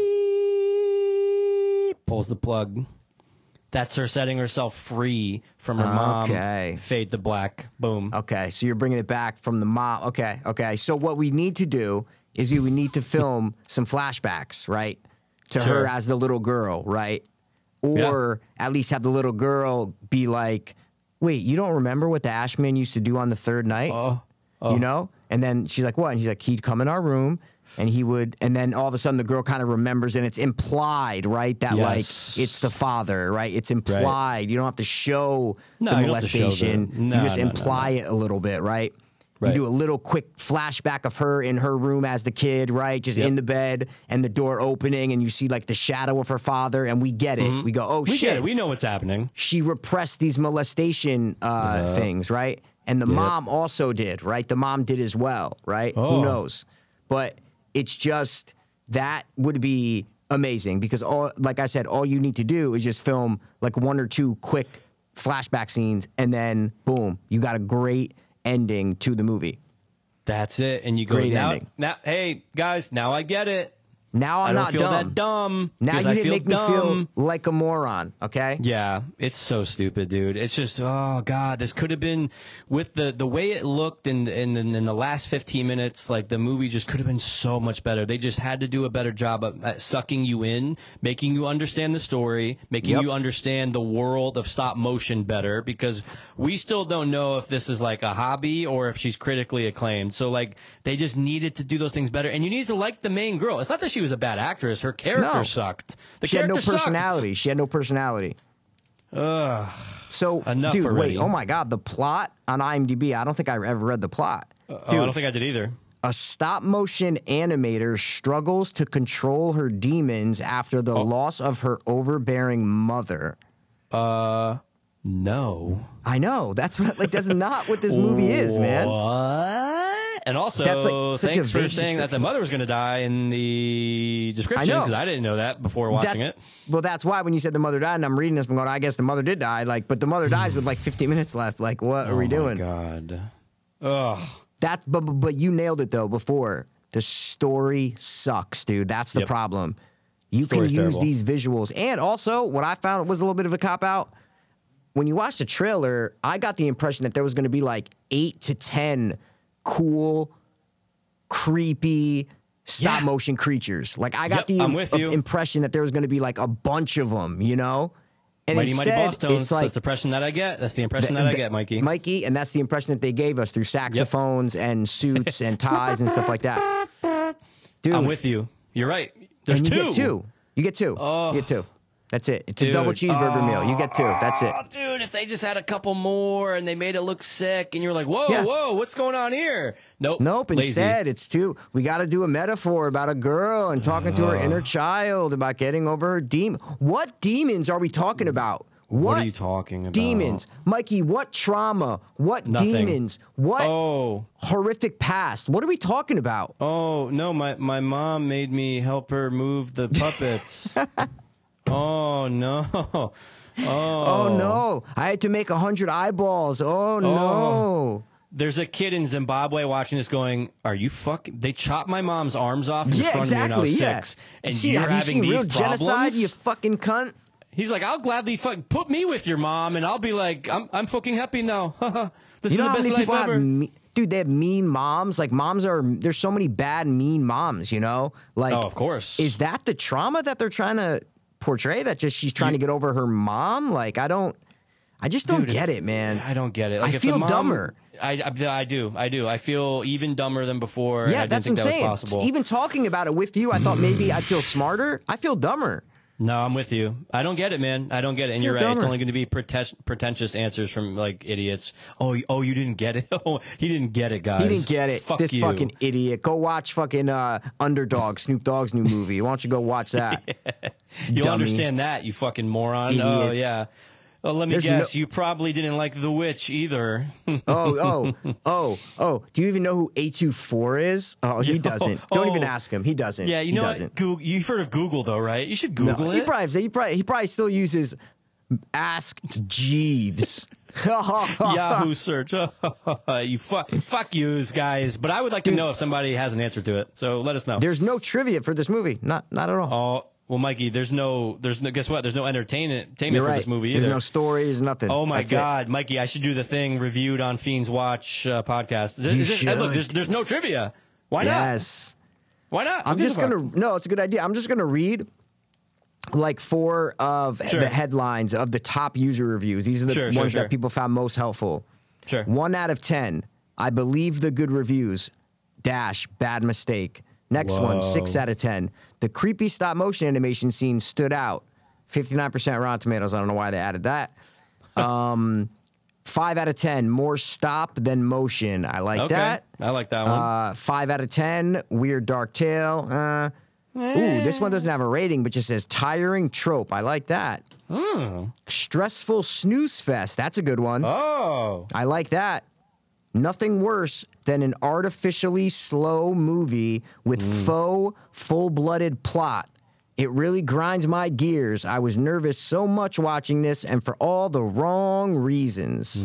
Pulls the plug. That's her setting herself free from her mom. Okay. Fade to black. Boom. Okay, so you're bringing it back from the mom. Okay. So what we need to do is we need to film some flashbacks, right, to Sure. her as the little girl, right, or at least have the little girl be like, "Wait, you don't remember what the Ashman used to do on the third night?" You know? And then she's like, "What?" And he's like, "He'd come in our room." And he would, and then all of a sudden the girl kind of remembers, and it's implied, right? That Yes. like it's the father, right? It's implied. You don't have to show No, the you don't have to show molestation. the- no, you just no, no, imply it a little bit, right? Right. You do a little quick flashback of her in her room as the kid, right? Just in the bed and the door opening, and you see like the shadow of her father, and we get it. We go, oh We shit. get it. We know what's happening. She repressed these molestation things, right? And the mom also did, right? The mom did as well, right? Oh. Who knows? But it's just that would be amazing because like I said, all you need to do is just film like one or two quick flashback scenes, and then boom, you got a great ending to the movie. That's it. And you go, Great now, ending. now, hey, guys, now I get it. Now I'm I don't not feel dumb. that dumb. Now 'cause you I didn't feel make me dumb. feel like a moron, okay? Yeah, it's so stupid, dude. It's just, oh god, this could have been with the way it looked in the last 15 minutes. Like the movie just could have been so much better. They just had to do a better job at sucking you in, making you understand the story, making you understand the world of stop motion better. Because we still don't know if this is like a hobby or if she's critically acclaimed. So like they just needed to do those things better, and you need to like the main girl. It's not that she was a bad actress; her character No. sucked. The She had no character sucked. personality. She had no personality. So, Enough dude, already. wait. Oh my God, the plot on IMDb. I don't think I ever read the plot. Oh, I don't think I did either. A stop motion animator struggles to control her demons after the loss of her overbearing mother. No. I know. That's what. Like, that's not what this movie is, man. What? And also, That's, like, such a thanks for vague saying that the description. mother was going to die in the description know. because I didn't know that before watching it. Well, that's why when you said the mother died, and I'm reading this, I'm going, I guess the mother did die. Like, but the mother dies with like 15 minutes left. Like, what are we doing? Oh my god. Ugh. But you nailed it though before. The story sucks, dude. That's the problem. You Story's can use terrible. these visuals. And also, what I found was a little bit of a cop-out. When you watch the trailer, I got the impression that there was going to be like 8 to 10 cool, creepy, stop-motion creatures. Like, I got I'm with you. impression that there was going to be like a bunch of them, you know? And Mighty instead, Boss Tones. it's like... That's the impression that I get. That's the impression that I get, Mikey. Mikey, and that's the impression that they gave us through saxophones and suits and ties and stuff like that. Dude, I'm with you. You're right. There's and you two. get two. You get two. Oh. You get two. That's it. It's Dude. a double cheeseburger meal. You get two. That's it. Oh, dude, if they just had a couple more and they made it look sick and you're like, whoa, Yeah. whoa, what's going on here? Nope. Nope. Lazy. Instead, it's two. We got to do a metaphor about a girl and talking to her inner child about getting over her demon. What demons are we talking about? What are you talking about? Demons. Mikey, what trauma? What Nothing. demons? What Oh. horrific past? What are we talking about? Oh, no, my mom made me help her move the puppets. Oh, no. Oh, no. I had to make 100 eyeballs. Oh, no. There's a kid in Zimbabwe watching this going, are you fucking... They chopped my mom's arms off in Yeah, front of me when I exactly. was Yeah. 6. And See, you're have you having seen these real problems? genocide, you fucking cunt? He's like, I'll gladly put me with your mom, and I'll be like, I'm fucking happy now. This You is know the how best many life people have, ever. dude, they have mean moms. Like, there's so many bad, mean moms, you know? Like, Oh, of course. Is that the trauma that they're trying to portray? That just she's trying to get over her mom? Like, I just don't Dude, get it, man. I don't get it. Like, I if the feel mom- dumber. I do. I feel even dumber than before. and Yeah, I didn't that's think what that I'm was saying. possible. Even talking about it with you, I thought maybe I'd feel smarter. I feel dumber. No, I'm with you. I don't get it, man. I don't get it. And Feel you're right. It's dumber. only going to be pretentious answers from like idiots. Oh, you didn't get it. Oh, he didn't get it, guys. He didn't get it. Fuck This you. fucking idiot. Go watch fucking Underdog, Snoop Dogg's new movie. Why don't you go watch that? You'll dummy. understand that, you fucking moron. Oh Idiots. yeah. Oh, let me There's guess. You probably didn't like The Witch either. Oh. Do you even know who A24 is? Oh, he doesn't. Don't even ask him. He doesn't. Yeah, you he know doesn't. what? Google, you've heard of Google though, right? You should No, Google he it. probably still uses Ask Jeeves. Yahoo search. You fuck yous, guys. But I would like to know if somebody has an answer to it. So let us know. There's no trivia for this movie. Not at all. Oh, well, Mikey, there's no. Guess what? There's no entertainment You're for right. this movie either. There's no story. There's nothing. Oh my That's it. God, Mikey! I should do the thing reviewed on Fiends Watch podcast. You And look, should. there's no trivia. Why not? Yes. Why not? I'm Who gives just a fuck? gonna. No, it's a good idea. I'm just gonna read like 4 of Sure. the headlines of the top user reviews. These are the Sure, ones sure. that people found most helpful. Sure. 1 out of 10. I believe the good reviews. Bad mistake. Next one, Whoa. 6 out of 10. The creepy stop motion animation scene stood out. 59% Rotten Tomatoes. I don't know why they added that. 5 out of 10. More stop than motion. I like Okay, that. I like that one. 5 out of 10. Weird Dark Tale. Ooh, this one doesn't have a rating, but just says tiring trope. I like that. Stressful snooze fest. That's a good one. Oh, I like that. Nothing worse than an artificially slow movie with faux, full-blooded plot. It really grinds my gears. I was nervous so much watching this and for all the wrong reasons.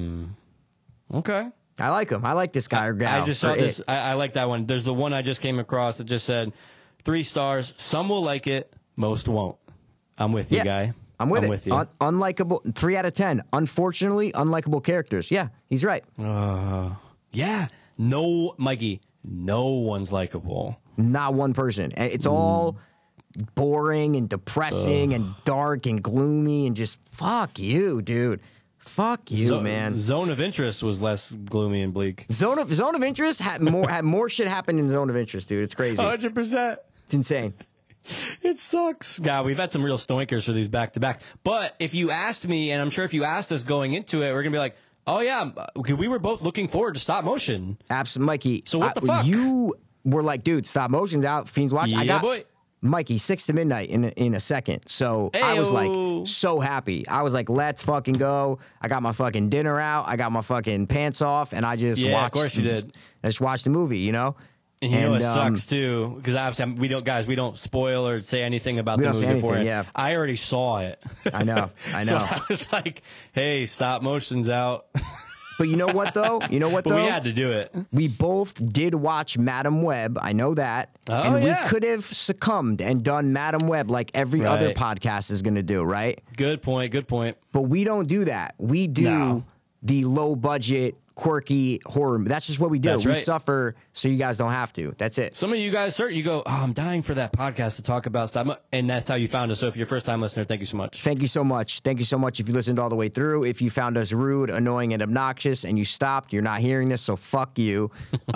okay. I like him. I like this guy or gal. I just saw or this. it. I like that one. There's the one I just came across that just said 3 stars. Some will like it, most won't. I'm with you, Yeah, guy. I'm with it. With you. Unlikable. 3 out of 10. Unfortunately, unlikable characters. Yeah, he's right. Yeah. No, Mikey. No one's likable. Not one person. And it's all boring and depressing and dark and gloomy and just fuck you, dude. Fuck you, man. Zone of Interest was less gloomy and bleak. Zone of Interest had more shit happen in Zone of Interest, dude. It's crazy. 100%. It's insane. It sucks. God, we've had some real stoinkers for these back to back. But if you asked me, and I'm sure if you asked us going into it, we're gonna be like, oh yeah, we were both looking forward to stop motion. Absolutely, Mikey. So what the fuck? You were like, dude, stop motion's out. Fiends watch. I Yeah, got boy. Mikey 6 to midnight in a second. So I was Ayo. like so happy. I was like, let's fucking go. I got my fucking dinner out. I got my fucking pants off, and I just Yeah, watched. of course you did. I just watched the movie, you know. And you know it sucks too, because obviously we don't spoil or say anything about We the don't say movie anything, beforehand. yeah. I already saw it. I know. So I was like, hey, stop motion's out. But you know what though? You know what But though? we had to do it. We both did watch Madam Web. I know that. Oh, and yeah. we could have succumbed and done Madam Web like every other Right. podcast is going to do, right? Good point. Good point. But we don't do that. We do No. the low budget, quirky horror. That's just what we do. That's we right. suffer so you guys don't have to. That's it. Some of you guys, you go, oh, I'm dying for that podcast to talk about stuff. And that's how you found us. So if you're a first time listener, thank you so much. Thank you so much. Thank you so much if you listened all the way through. If you found us rude, annoying, and obnoxious and you stopped, you're not hearing this, so fuck you.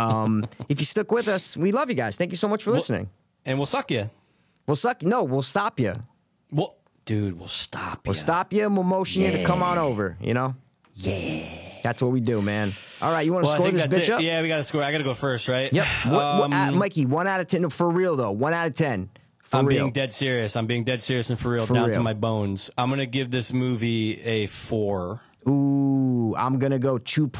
If you stuck with us, we love you guys. Thank you so much for listening. And we'll suck you. We'll suck. No, we'll stop you. Well, dude, we'll stop you. We'll stop you and we'll motion you to come on over, you know? Yeah. That's what we do, man. All right, you want to Well, I score think this that's bitch it. up? Yeah, we got to score. I got to go first, right? Yep. Mikey, 1 out of 10. No, for real, though. 1 out of 10. For I'm real. being dead serious. I'm being dead serious and for real, For down to real. my bones. I'm going to give this movie a 4. Ooh, I'm going to go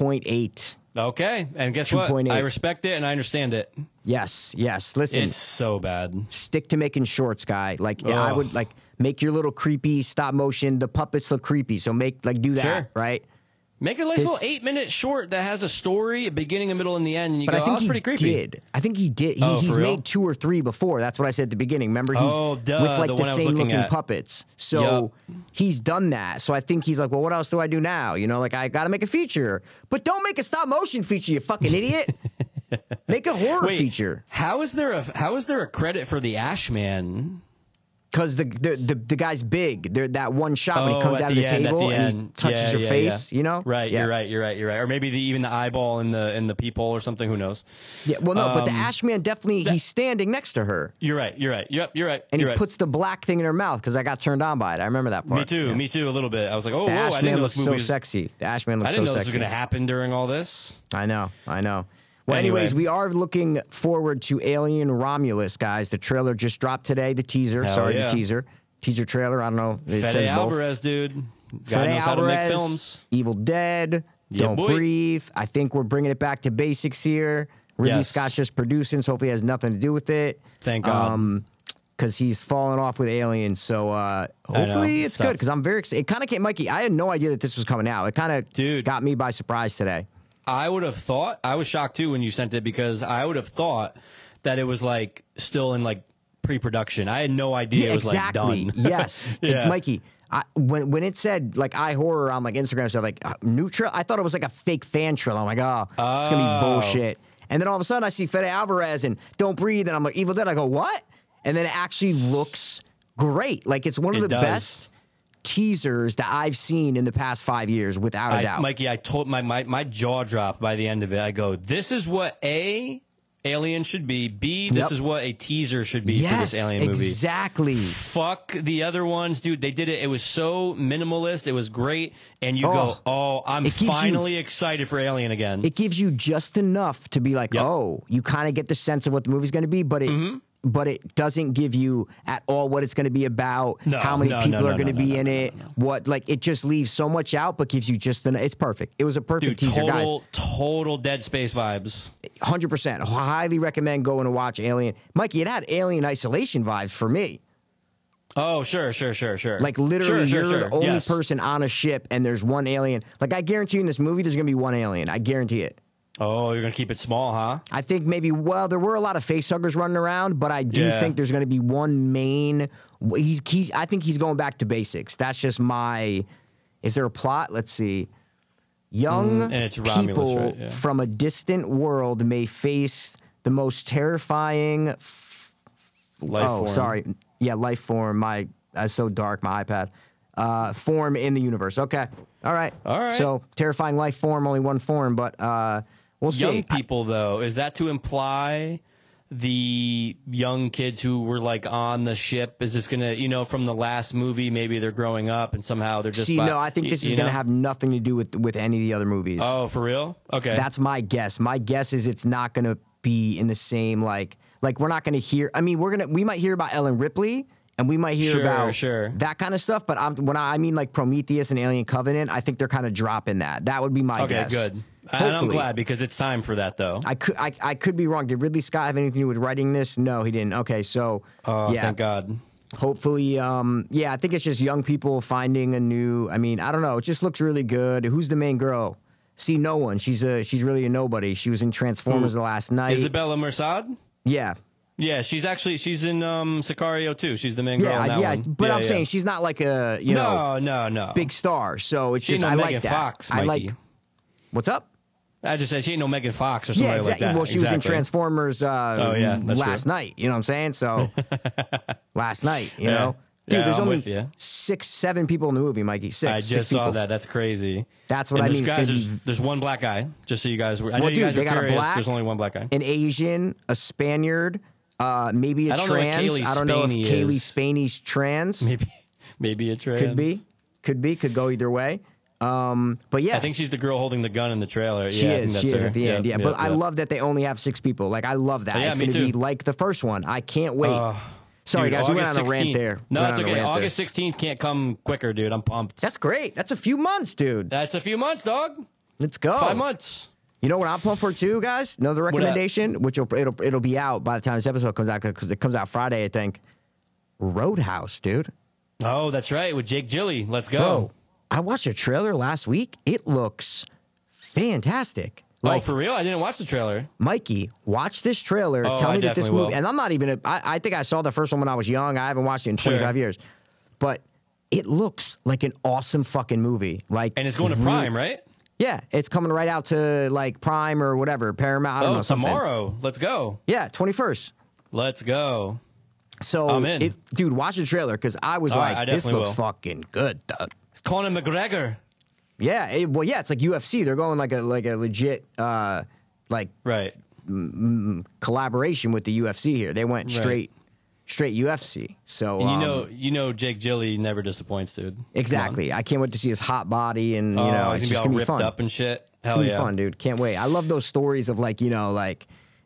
2.8. Okay. And guess what? 2.8. I respect it and I understand it. Yes, yes. Listen, It's so bad. stick to making shorts, guy. Like, I Oh. would, like, make your little creepy stop motion. The puppets look creepy, so do that, Sure. right? Make a nice This- little 8-minute short that has a story, a beginning, a middle, and the end. And you But go, I think oh, that's pretty creepy. did. I think he did. Oh, He's for real? made 2 or 3 before. That's what I said at the beginning. Remember, he's Oh, duh, with like the the one I was same looking looking at. puppets. So he's done that. So I think he's like, well, what else do I do now? You know, like I got to make a feature, but don't make a stop motion feature, you fucking idiot. Make a horror Wait, feature. How is there a credit for the Ashman? Because the guy's big. That one shot when he comes at out of the end, at table the and he end. touches Yeah, her yeah, face, yeah. you know? Right, Yeah. you're right. Or maybe even the eyeball in the peephole or something. Who knows? Yeah, well, no, but the Ashman definitely, he's standing next to her. You're right. Yep, you're right. And you're he right. puts the black thing in her mouth because I got turned on by it. I remember that part. Me too, a little bit. I was like, oh, The whoa, I didn't Ashman know looks this so movie was, sexy. The Ashman I looks didn't so know this was sexy. going to happen during all this. I know. Well, Anyway. anyways, we are looking forward to Alien Romulus, guys. The trailer just dropped today. The teaser. Hell Sorry, yeah. the teaser. Teaser trailer. I don't know. It Fede says both. Alvarez, dude. God Fede knows how to make Alvarez, films. Evil Dead, Yeah, Don't boy. Breathe. I think we're bringing it back to basics here. Ridley Yes. Scott's just producing, so hopefully it has nothing to do with it. Thank God. Because he's fallen off with Aliens. So hopefully it's Tough. good because I'm very excited. It kind of came, Mikey, I had no idea that this was coming out. It kind Dude. of got me by surprise today. I would have thought, I was shocked too when you sent it because I would have thought that it was like still in like pre-production. I had no idea it was exactly. like done. Yes. Yeah. Mikey, when it said like iHorror on like Instagram stuff, like new trailer, I thought it was like a fake fan trailer. I'm like, oh, it's going to be bullshit. And then all of a sudden I see Fede Alvarez and Don't Breathe, and I'm like, Evil Dead. I go, what? And then it actually looks great. Like it's one of It the does. best teasers that I've seen in the past 5 years, without a doubt. Mikey, I told my jaw dropped by the end of it. I go, this is what Alien should be. B, this Yep. is what a teaser should be for yes, this Alien movie. exactly. Fuck the other ones, dude. They did it. It was so minimalist. It was great. And you go, oh, I'm it keeps you- finally excited for Alien again. It gives you just enough to be like, Yep. oh, you kind of get the sense of what the movie's going to be, but it doesn't give you at all what it's going to be about, No, how many no, people no, are no, going to no, be no, in no, it, what, like, it just leaves so much out, but gives you just it's perfect. It was a perfect Dude, teaser, guys. total Dead Space vibes. 100%. Highly recommend going to watch Alien. Mikey, it had Alien Isolation vibes for me. Oh, sure. Like, literally, Sure, you're the only yes. person on a ship, and there's one alien. Like, I guarantee you in this movie, there's going to be one alien. I guarantee it. Oh, you're going to keep it small, huh? I think maybe, well, there were a lot of facehuggers running around, but I do Yeah. think there's going to be one main. I think he's going back to basics. That's just my. Is there a plot? Let's see. Young and it's Romulus, people right? Yeah. from a distant world may face the most terrifying. Life form. Sorry. Yeah, life form. That's so dark. My iPad. Form in the universe. Okay. All right. All right. So terrifying life form, only one form, but we'll see. Young people, though, is that to imply the young kids who were like on the ship? Is this gonna, from the last movie, maybe they're growing up and somehow they're just. See, no, I think this is going to have nothing to do with any of the other movies. Oh, for real? Okay. That's my guess. My guess is it's not going to be in the same like we're not going to hear. I mean, we might hear about Ellen Ripley. And we might hear about that kind of stuff, but when I mean like Prometheus and Alien Covenant, I think they're kind of dropping that. That would be my okay, guess. good. And I'm glad because it's time for that, though. I could be wrong. Did Ridley Scott have anything to do with writing this? No, he didn't. Okay, so Oh, yeah, thank God. hopefully, yeah, I think it's just young people finding a new. I mean, I don't know. It just looks really good. Who's the main girl? see no one. She's really a nobody. She was in Transformers the last night. Isabella Mersad? Yeah. Yeah, she's in Sicario too. She's the main girl in that one. But I'm saying she's not like a no big star. So it's She just ain't no I Megan like that. Fox, I like. Mikey. What's up? I just said she ain't no Megan Fox or Yeah, somebody exactly. like that. Well, she was in Exactly. Transformers that's last true. night. You know what I'm saying? So last night, you Yeah. know, dude. Yeah, there's I'm only with ya. 6, 7 people in the movie, Mikey. I Six just saw people. that. That's crazy. That's what And I mean. It's Guys, gonna be there's one black guy. Just so you guys were. I know Well, you dude, guys they were got a curious. black, There's only one black guy. an Asian, a Spaniard, maybe a I don't know what trans. Kaylee I don't know if Spaney Kaylee is. Spaney's trans. Maybe a trans. Could go either way. But yeah, I think she's the girl holding the gun in the trailer. she yeah, I think is. that's She is her. at the end. Yeah, Yep, but yep, I yep. love that they only have 6 people. Like I love that. Yeah, It's me going to be too. like the first one. I can't wait. Sorry, Dude, guys, we went on August a rant 16th. there. No, We it's went on a okay. rant there. August 16th can't come quicker, dude. I'm pumped. That's great. That's a few months, dude. That's a few months, dog. Let's go. 5 months. You know what I'm pumped for too, guys? Another recommendation, which it'll be out by the time this episode comes out because it comes out Friday, I think. Roadhouse, dude. Oh, that's right. With Jake Gilly. Let's go. Bro, I watched a trailer last week. It looks fantastic. Oh, for real? I didn't watch the trailer. Mikey, watch this trailer. Oh, Tell I me that this definitely movie, will. and I'm not even, I think I saw the first one when I was young. I haven't watched it in 25 years. But it looks like an awesome fucking movie. Like, And it's going to Prime, right? yeah, it's coming right out to like Prime or whatever, Paramount. I don't know, something. tomorrow. Let's go. Yeah, 21st. Let's go. So, I'm in. Dude, watch the trailer because I was All right, like, I this definitely looks will. fucking good, dog. It's Conor McGregor. Yeah, it's like UFC. They're going like a legit like Right. collaboration with the UFC here. They went Right. straight UFC. So And you know Jake Gilly never disappoints, dude. exactly. I can't wait to see his hot body and Come on. you know Oh, it's he's just gonna gonna be be all ripped fun. up and shit. It's Hell gonna be yeah. fun, dude. Can't wait. I love those stories of like, you know, like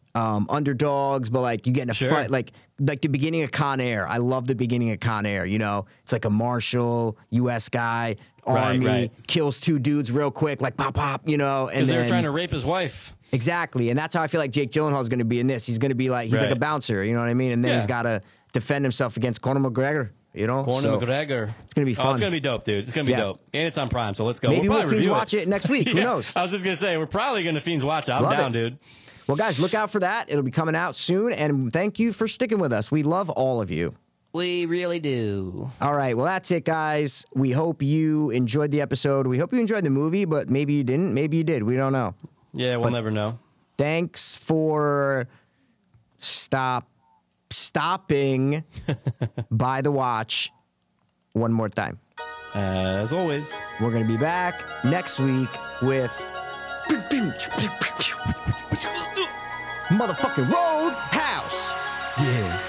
underdogs, but like you get in a Sure. fight, like the beginning of Con Air. I love the beginning of Con Air. You know, it's like a marshal, U.S. guy, army, right. kills 2 dudes real quick, like pop, pop. You know, and Because they were then trying to rape his wife. exactly, and that's how I feel like Jake Gyllenhaal is going to be in this. He's going to be like he's like a Right. bouncer. You know what I mean? And then Yeah. he's got to defend himself against Conor McGregor. You know, Conor So, McGregor. It's gonna be Oh, fun. it's gonna be dope, dude. It's gonna be Yeah. dope, and it's on Prime, so let's go. Maybe we'll we'll probably Fiends review watch it next week. Who Yeah, knows? I was just gonna say we're probably gonna Fiends watch it. I'm Love down, it. dude. Well, guys, look out for that. It'll be coming out soon, and thank you for sticking with us. We love all of you. We really do. All right, well, that's it, guys. We hope you enjoyed the episode. We hope you enjoyed the movie, but maybe you didn't. Maybe you did. We don't know. Yeah, we'll never know. Thanks for stopping by the watch one more time. As always. We're going to be back next week with motherfucking Roadhouse. Yeah.